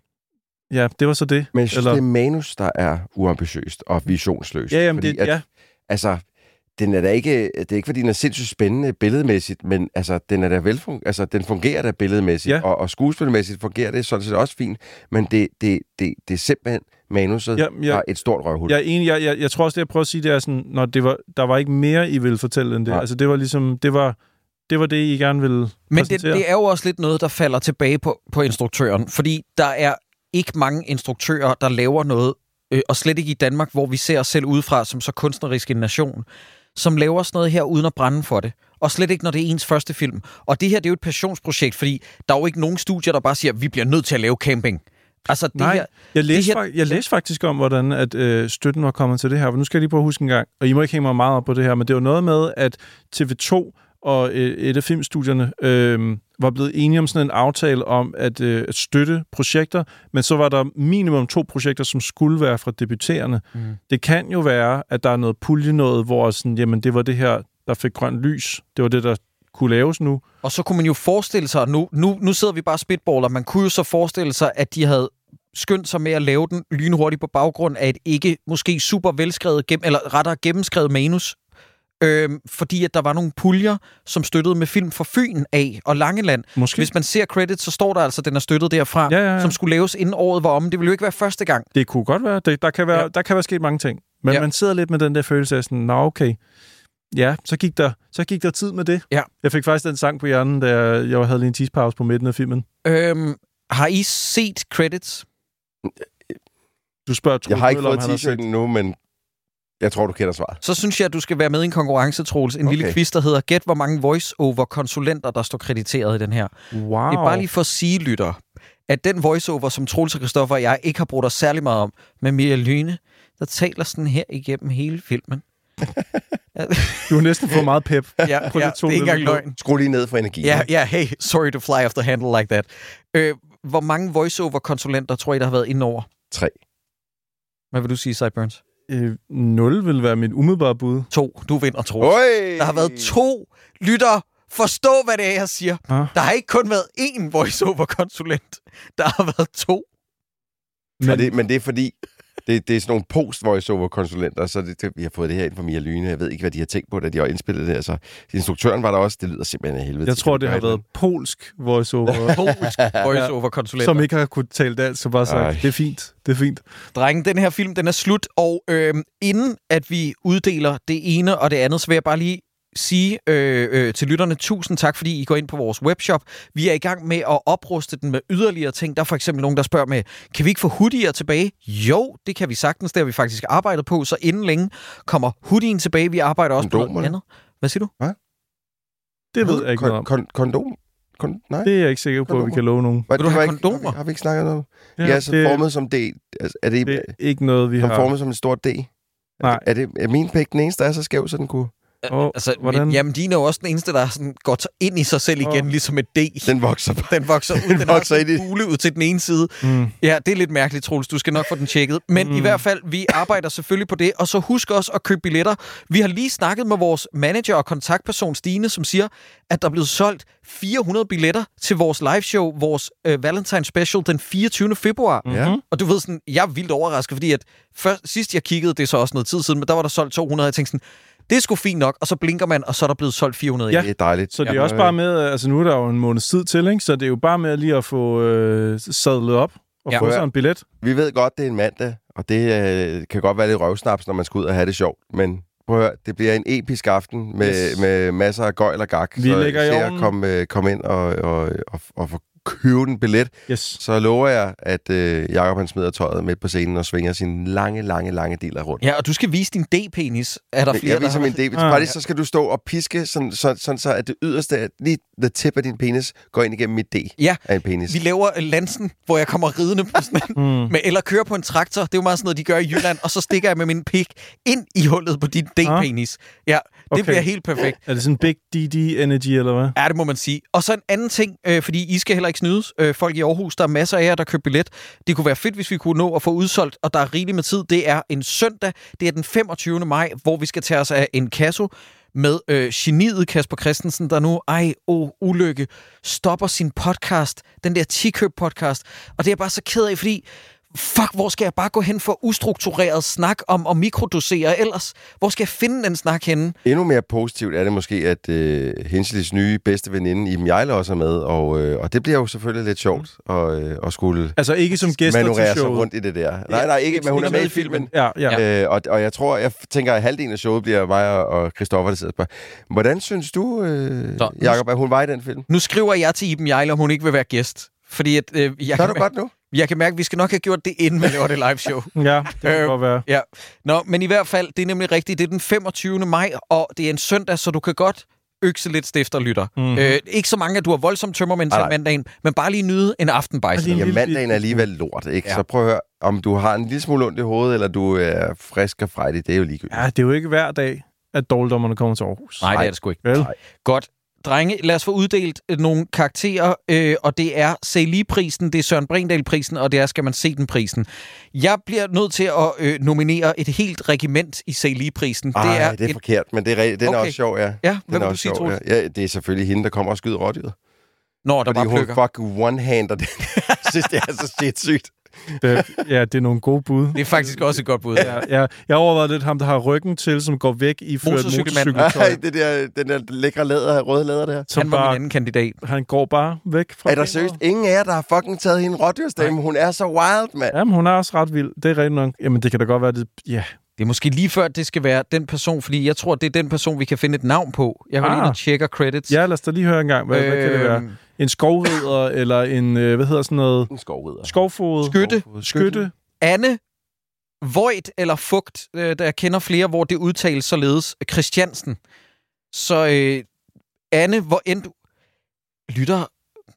ja, det var så det. Men jeg synes, Eller... det er manus, der er uambitiøst og visionsløst. Ja, jamen fordi det, at, ja. Altså, den er da ikke, det er ikke, fordi den er sindssygt spændende billedmæssigt, men altså, den er da velfung- altså, den fungerer da billedmæssigt, ja. og, og skuespilmæssigt fungerer det sådan set også fint, men det, det, det, det er simpelthen manuset, ja, ja. har et stort røvhul. Jeg er enig, jeg, jeg, jeg tror også, det jeg prøver at sige, det er sådan, når det var, der var ikke mere, I ville fortælle end det. Ja. Altså, det var ligesom, det var, det var det, I gerne ville Men det, det er jo også lidt noget, der falder tilbage på, på instruktøren, fordi der er ikke mange instruktører, der laver noget, øh, og slet ikke i Danmark, hvor vi ser os selv udefra som så kunstnerisk en nation, som laver sådan noget her uden at brænde for det. Og slet ikke, når det er ens første film. Og det her, det er jo et passionsprojekt, fordi der er jo ikke nogen studier, der bare siger, at vi bliver nødt til at lave camping. Altså, det Nej, her, jeg læste, det her, jeg læste faktisk om, hvordan at, øh, støtten var kommet til det her. For nu skal jeg lige prøve at huske en gang, og I må ikke hænge mig meget op på det her, men det var noget med, at T V to og øh, et af filmstudierne øh, var blevet enige om sådan en aftale om at, øh, at støtte projekter, men så var der minimum to projekter, som skulle være fra debuterende. Mm. Det kan jo være, at der er noget pulje noget, hvor sådan, jamen, det var det her, der fik grønt lys. Det var det, der kunne laves nu. Og så kunne man jo forestille sig, nu, nu, nu sidder vi bare spitballer, man kunne jo så forestille sig, at de havde skyndt sig med at lave den lynhurtigt på baggrund af et ikke måske super velskrevet, eller rettere gennemskrevet manus, Øhm, fordi at der var nogle puljer, som støttede med film fra Fyn af og Langeland. Måske. Hvis man ser credits, så står der altså, at den er støttet derfra, ja, ja, ja. som skulle laves inden året var om. Det ville jo ikke være første gang. Det kunne godt være. Det, der, kan være ja. der kan være sket mange ting. Men ja. man sidder lidt med den der følelse af sådan, nå okay, ja, så gik der, så gik der tid med det. Ja. Jeg fik faktisk den sang på hjernen, da jeg, jeg havde lige en tidspause på midten af filmen. Øhm, har I set credits? Du spørger, Troels, jeg har ikke fået t-shirten nu, men jeg tror, du kender svaret. Så synes jeg, at du skal være med i en konkurrence, Troels. En okay. lille quiz, der hedder Gæt, hvor mange voice-over-konsulenter, der står krediteret i den her. Wow. Det er bare lige for at sige, lytter, at den voice-over, som Troels og Christoffer og jeg ikke har brugt os særlig meget om, med Mia Lyne, der taler sådan her igennem hele filmen. Du har næsten fået meget pep. Ja, ja, det er ikke engang løgn. Skru lige ned for energi. Ja, ja, hey, sorry to fly off the handle like that. Øh, hvor mange voice-over-konsulenter tror I, der har været inde over? Tre. Hvad vil du sige, Sideburns? Øh, nul vil være mit umiddelbare bud. To. Du vinder, Troels. Der har været to lytter. Forstå, hvad det er, jeg siger. Ah. Der har ikke kun været én voice-over-konsulent. Der har været to. Men det, men det er fordi, det, det er sådan nogle post-voice-over-konsulenter, så det, det, vi har fået det her ind fra Mia Lyne. Jeg ved ikke, hvad de har tænkt på, da de har indspillet det. Altså, instruktøren var der også. Det lyder simpelthen af helvede. Jeg tror, det har været polsk voice-over. polsk voice-over-konsulenter. Som ikke har kunnet tale dansk, så bare sagt, Ej. det er fint. Det er fint. Drenge, den her film, den er slut, og øh, inden at vi uddeler det ene og det andet, så vil jeg bare lige sige øh, øh, til lytterne tusind tak, fordi I går ind på vores webshop. Vi er i gang med at opruste den med yderligere ting. Der er for eksempel nogen, der spørger med, kan vi ikke få hoodier tilbage? Jo, det kan vi sagtens. Det har vi faktisk arbejdet på, så inden længe kommer hoodien tilbage. Vi arbejder også Kondomer. på noget andet. Hvad siger du? Hvad? Det ved jeg ikke noget om. Kon- kondom? Kon- nej. Det er jeg ikke sikker på, kondomer. At vi kan love nogen. Vil du have ikke, kondomer? Har vi, har vi ikke snakket noget? Ja, ja, så det, formet som D. Altså, er det, det er ikke noget, vi har. Formet som en stor D? Nej. Er, det, er min pæk den eneste, der er så skæv, så den kunne... Oh, altså, hvordan? jamen, din er jo også den eneste, der sådan går ind i sig selv igen, oh. ligesom et D. Den vokser. Den vokser ud. Den, den vokser har sådan en bule ud til den ene side. Mm. Ja, det er lidt mærkeligt, Troels. Du skal nok få den tjekket. Men mm. i hvert fald, vi arbejder selvfølgelig på det. Og så husk også at købe billetter. Vi har lige snakket med vores manager og kontaktperson, Stine, som siger, at der er blevet solgt fire hundrede billetter til vores liveshow, vores øh, Valentine Special, den fireogtyvende februar. Mm-hmm. Og du ved sådan, jeg er vildt overrasket, fordi at først, sidst jeg kiggede, det er så også noget tid siden, men der var der solgt to hundrede, og jeg tænkte sådan, det er sgu fint nok, og så blinker man, og så er der blevet solgt fire hundrede. Ja, det er dejligt. Så det er ja. også bare med, altså nu er der jo en måneds tid til, ikke? Så det er jo bare med lige at få øh, sadlet op og ja. få sig en billet. Vi ved godt, det er en mandag, og det øh, kan godt være lidt røvsnaps, når man skal ud og have det sjovt, men prøv at høre, det bliver en episk aften med, yes. med masser af gøjl og gak. Vi lægger i ovnen. Så kom, øh, kom ind og, og, og, og få købe den billet, yes. så lover jeg, at øh, Jacob han smider tøjet midt på scenen og svinger sin lange, lange, lange del af rundt. Ja, og du skal vise din D-penis. Er der flere, jeg viser der min D-penis. Ah, Bare lige, så skal du stå og piske, sådan, sådan, sådan så at det yderste, lige the tip af din penis, går ind igennem mit D ja. af en penis. Vi laver lansen, hvor jeg kommer ridende på sådan en, mm. med, eller kører på en traktor. Det er jo meget sådan noget, de gør i Jylland. Og så stikker jeg med min pik ind i hullet på din D-penis. Ja, det okay. bliver helt perfekt. Er det sådan big D D energy, eller hvad? Ja, det må man sige. Og så en anden ting, øh, fordi I skal heller ikke snydes. Øh, folk i Aarhus, der er masser af jer, der køber billet. Det kunne være fedt, hvis vi kunne nå at få udsolgt, og der er rigeligt med tid. Det er en søndag. Det er den femogtyvende maj, hvor vi skal tage os af en kasso med øh, geniet Kasper Christensen, der nu, ej, åh, ulykke, stopper sin podcast, den der Tikøb-podcast. Og det er jeg bare så ked af, fordi fuck, hvor skal jeg bare gå hen for ustruktureret snak om at mikrodosere ellers? Hvor skal jeg finde den snak henne? Endnu mere positivt er det måske, at øh, Henselis nye bedste veninde, Iben Jejle, også er med, og, øh, og det bliver jo selvfølgelig lidt sjovt at, øh, at skulle altså ikke som gæster til showet. sig rundt i det der. Nej, nej, ikke, men hun er med i filmen. Ja, ja. Øh, og, og jeg tror, jeg tænker, at halvdelen af showet bliver mig og Christoffer, der sidder og spørger, hvordan synes du, øh, Jacob, at hun var i den film? Nu skriver jeg til Iben Jejle, om hun ikke vil være gæst. Fordi at, øh, jeg så er du godt nu? Jeg kan mærke, at vi skal nok have gjort det, inden vi laver det live show. Ja, det kan øh, godt være. Ja. Nå, men i hvert fald, det er nemlig rigtigt. Det er den femogtyvende maj, og det er en søndag, så du kan godt økse lidt stifterlytter. Mm-hmm. Øh, ikke så mange, at du har voldsomt tømmermænd til mandagen, men bare lige nyde en aftenbejs. Ja, mandagen er alligevel lort, ikke? Ja. Så prøv at høre, om du har en lille smule ondt i hovedet, eller du er frisk og frejdig, det er jo ligegyldigt. Ja, det er jo ikke hver dag, at dårligdommerne kommer til Aarhus. Nej, det er det sgu ikke. Nej. Godt. Drenge, lad os få uddelt øh, nogle karakterer, øh, og det er Se Lige-prisen, det er Søren Brindahl-prisen, og det er Skal man se den-prisen. Jeg bliver nødt til at øh, nominere et helt regiment i Se Lige-prisen. Ej, det er, det er et... forkert, men det er, den okay. er også sjov, ja. Ja, hvad vil du sige, Troels? Ja. Ja, det er selvfølgelig hende, der kommer og skyder rådyret. Nå, der fordi bare plukker. Fordi hun fuck one-hander det. Jeg synes, det er så shit-sygt. Det, ja, det er nogle gode bud. Det er faktisk også et godt bud. Ja, ja, jeg overvejede lidt ham, der har ryggen til, som går væk i ført motorcykeltøj. Nej, det der, den der lækre læder, røde læder der. Han var bare, min anden kandidat. Han går bare væk fra. Er der seriøst ingen af jer, der har fucking taget hende rådyrsdame? Hun er så wild, mand. Jamen, hun er også ret vild. Det er rigtigt nok. Jamen, det kan da godt være, det... Ja. Det er måske lige før, det skal være den person, fordi jeg tror, det er den person, vi kan finde et navn på. Jeg går ah. lige ind og tjekker credits. Ja, lad os da lige høre en gang. Hvad, øh... hvad kan det være? En skovridder, eller en, hvad hedder sådan noget? En skovridder. Skovfod. Skytte. Skytte. Anne Voigt eller Fugt, der jeg kender flere, hvor det udtales således Christiansen. Så øh, Anne, hvor end du lytter,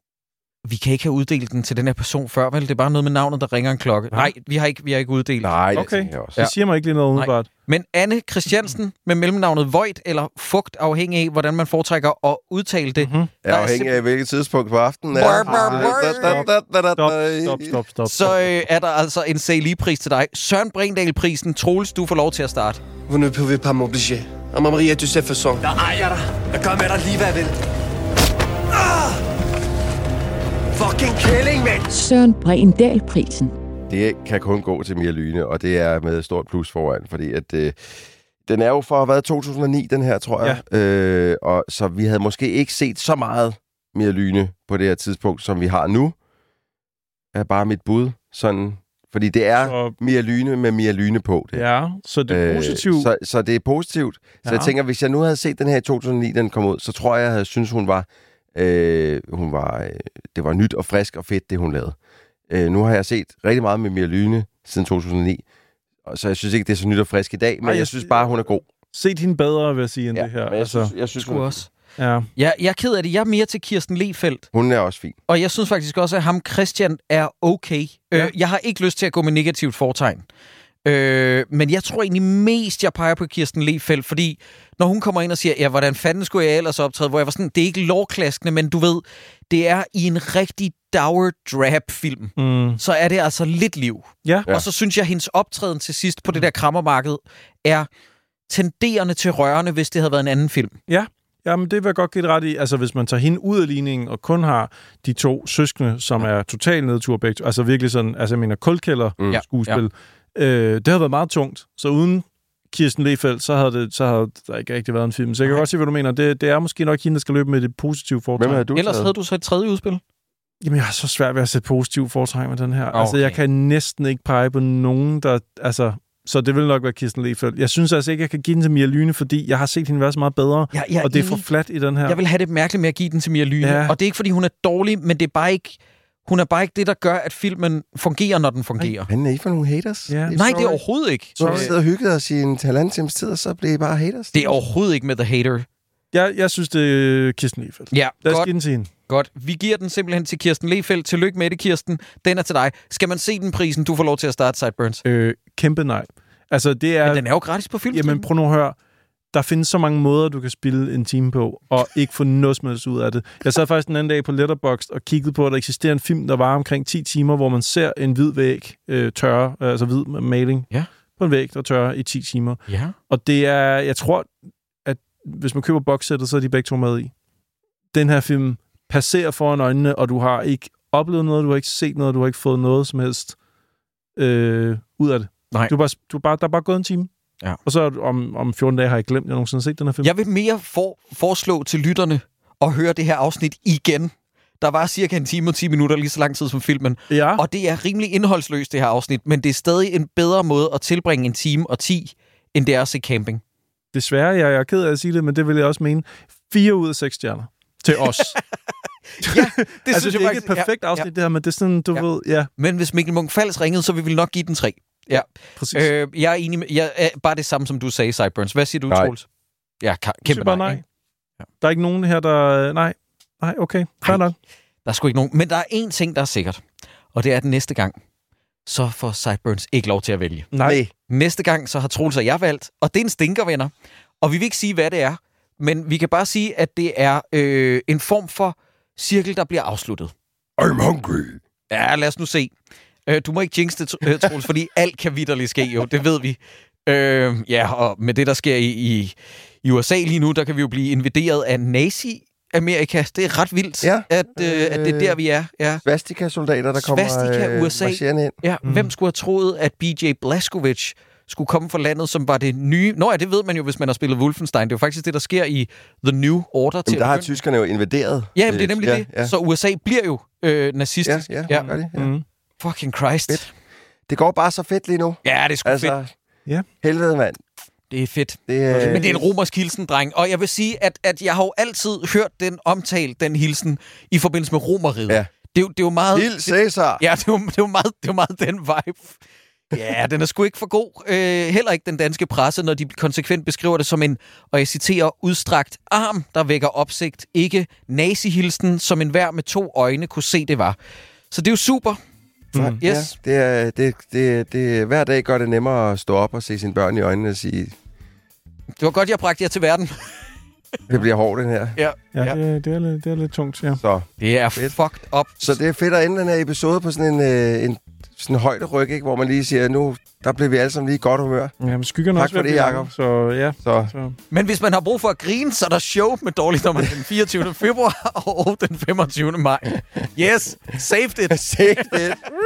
vi kan ikke have uddelt den til den her person før, vel? Det er bare noget med navnet, der ringer en klokke. Ja. Nej, vi har ikke, vi har ikke uddelt. Nej, det okay. jeg også. Det siger mig ikke lige noget umiddelbart. Men Anne Christiansen med mellemnavnet Voigt eller Fugt, afhængig af, hvordan man foretrækker at udtale det. Mm-hmm. Er afhængig af, hvilket tidspunkt på aftenen er. Stop, stop, stop. Så øh, er der altså en Se Lige-pris til dig. Søren Brindahl-prisen. Troels, du får lov til at starte. Vous ne pouvez pas m'obliger. Og Maria, du sais façon. Jeg ejer dig. Jeg gør med dig lige, hvad jeg vil. Ah! Fucking kælling, mand! Søren Brindahl-prisen. Det kan kun gå til Mia Lyne, og det er med stort plus foran, fordi at øh, den er jo for at have været to tusind og ni, den her, tror jeg. Ja. Øh, og så vi havde måske ikke set så meget Mia Lyne på det her tidspunkt, som vi har nu. Er bare mit bud, sådan, fordi det er så... Mia Lyne med Mia Lyne på. Det. Ja, så det er positivt. Øh, så, så det er positivt. Så ja. Jeg tænker, hvis jeg nu havde set den her i to tusind og ni, den kom ud, så tror jeg, jeg havde synes hun var, øh, hun var, øh, det var nyt og frisk og fedt, det hun lavede. Øh, nu har jeg set rigtig meget med Mia Lyne siden to tusind og ni, så jeg synes ikke, det er så nyt og frisk i dag, men Ej, jeg, jeg synes bare, hun er god. Set hende bedre, vil jeg sige, end ja, det her. Men jeg synes, jeg synes hun også. Ja. Ja, jeg er ked af det. Jeg er mere til Kirsten Lehfeldt. Hun er også fin. Og jeg synes faktisk også, at ham Christian er okay. Ja. Øh, jeg har ikke lyst til at gå med negativt fortegn. Øh, men jeg tror egentlig mest, jeg peger på Kirsten Lehfeldt, fordi når hun kommer ind og siger, ja, hvordan fanden skulle jeg ellers optræde, hvor jeg var sådan, det er ikke lovklaskende, men du ved, det er i en rigtig dour drab-film, mm. så er det altså lidt liv. Ja. Og så synes jeg, at hendes optræden til sidst på det der krammermarked er tenderende til rørende, hvis det havde været en anden film. Ja. Jamen, det vil jeg godt give det ret i. Altså, hvis man tager hende ud af ligningen, og kun har de to søskende, som er totalt nedtur begge, altså virkelig sådan, altså jeg mener, kulkælder-skuespil, mm. ja, ja. øh, det har været meget tungt. Så uden Kirsten Lehfeldt, så havde, det, så havde der ikke rigtig været en film. Så jeg kan okay. godt se, hvad du mener. Det, det er måske nok hende, der skal løbe med det positive foretræk. Hvem du Ellers taget? havde du så et tredje udspil? Jamen, jeg har så svært ved at sætte positiv foretræk med den her. Okay. Altså, jeg kan næsten ikke pege på nogen, der... Altså, så det vil nok være Kirsten Lehfeldt. Jeg synes altså ikke, jeg kan give den til Mia Lyne, fordi jeg har set hende være så meget bedre, ja, ja, og det er for flat i den her. Jeg vil have det mærkeligt med at give den til Mia Lyne, ja. Og det er ikke, fordi hun er dårlig, men det er bare ikke... Hun er bare ikke det, der gør, at filmen fungerer, når den fungerer. Men er I for nogle haters? Ja. Det Nej, det er overhovedet ikke. Så vi sidder og hygget os i en halvanden times tid, og så bliver I bare haters. Det er overhovedet ikke med The Hater. Jeg, jeg synes, det er Kirsten Lehfeldt. Ja, lad os godt. give den til hende. Godt. Vi giver den simpelthen til Kirsten Lehfeldt. Tillykke med det, Kirsten. Den er til dig. Skal man se den prisen? Du får lov til at starte, Sideburns. Øh, kæmpe nej. Altså, det er... Men den er jo gratis på film. Jamen, prøv nu at høre. Der findes så mange måder, du kan spille en time på, og ikke få noget som helst ud af det. Jeg sad faktisk den anden dag på Letterboxd og kiggede på, at der eksisterer en film, der var omkring ti timer, hvor man ser en hvid væg øh, tørre, altså hvid maling ja. på en væg, der tørrer i ti timer. Ja. Og det er, jeg tror, at hvis man køber boxsættet, så er de begge to med i. Den her film passerer foran øjnene, og du har ikke oplevet noget, du har ikke set noget, du har ikke fået noget som helst øh, ud af det. Nej. Du er bare, du er bare, der er bare gået en time. Ja. Og så om, om fjorten dage har jeg glemt, at jeg nogensinde set den her film. Jeg vil mere for, foreslå til lytterne at høre det her afsnit igen. Der var cirka en time og ti minutter, lige så lang tid som filmen. Ja. Og det er rimelig indholdsløst, det her afsnit, men det er stadig en bedre måde at tilbringe en time og ti, end det er at se camping. Desværre, jeg er ked af at sige det, men det vil jeg også mene. Fire ud af seks stjerner. Til os. Ja, det altså, synes det jeg er faktisk, ikke et perfekt afsnit, ja. det her, men det er sådan, du ja. ved, ja. Men hvis Mikkel Munch-Fals ringede, så vil vi nok give den tre. Ja, præcis. Øh, jeg er enig med... Jeg er bare det samme, som du sagde, Sideburns. Hvad siger du, Troels? Ja, kæmpe nej. nej. Ja. Der er ikke nogen her, der... Nej, nej, okay. Fair nok. Der er sgu ikke nogen. Men der er én ting, der er sikkert. Og det er, at næste gang, så får Sideburns ikke lov til at vælge. Nej. Næste gang, så har Troels og jeg valgt. Og det er en stinker, venner. Og vi vil ikke sige, hvad det er. Men vi kan bare sige, at det er øh, en form for cirkel, der bliver afsluttet. I'm hungry. Ja, lad os nu se. Øh, du må ikke jinx det, Troels, fordi alt kan vitterligt ske, jo. Det ved vi. Øh, ja, og med det, der sker i, i, i U S A lige nu, der kan vi jo blive invaderet af nazi-Amerika. Det er ret vildt, ja. at, øh, at det er der, vi er. Ja. Svastika-soldater, der kommer Svastika, U S A. marcherende ind. Ja, mm. Hvem skulle have troet, at B J Blazkowicz skulle komme fra landet, som var det nye... Nå ja, det ved man jo, hvis man har spillet Wolfenstein. Det er jo faktisk det, der sker i The New Order. Til jamen, der har tyskerne jo invaderet. Ja, jamen, det er nemlig ja, det. Ja. Så U S A bliver jo øh, nazistisk. Ja, ja, ja. Gør det, ja. Mm. Fucking Christ. Fedt. Det går bare så fedt lige nu. Ja, det er sgu altså, fedt. Ja. Helvede, mand. Det er fedt. Det, øh... Men det er en romersk hilsen, dreng. Og jeg vil sige, at, at jeg har jo altid hørt den omtalt, den hilsen, i forbindelse med Romerriget. Ja. Det, er jo, det er jo meget... Hils Cæsar! Ja, det er, jo, det, er jo meget, det er jo meget den vibe. Ja, den er sgu ikke for god. Øh, heller ikke den danske presse, når de konsekvent beskriver det som en, og jeg citerer, udstrakt arm, der vækker opsigt. Ikke nazihilsen, som enhver med to øjne kunne se, det var. Så det er jo super. Mm. Yes. Ja, det er, det, det, det, hver dag gør det nemmere at stå op og se sine børn i øjnene og sige... Det var godt, jeg bragte jer til verden. Det bliver hårdt, den her. Ja, ja, ja. Det, det, er lidt, det er lidt tungt, ja. Så, det er fedt. Fucked up. Så det er fedt at ende den her episode på sådan en, øh, en sådan en højderyg, ikke? Hvor man lige siger, nu der bliver vi alle sammen lige i godt humør. Jamen, skyggerne tak også for det, Jacob. Så ja. Så. Så. Men hvis man har brug for at grine, så er der show med Dårligdommerne den fireogtyvende februar og den femogtyvende maj. Yes, saved it. Saved it.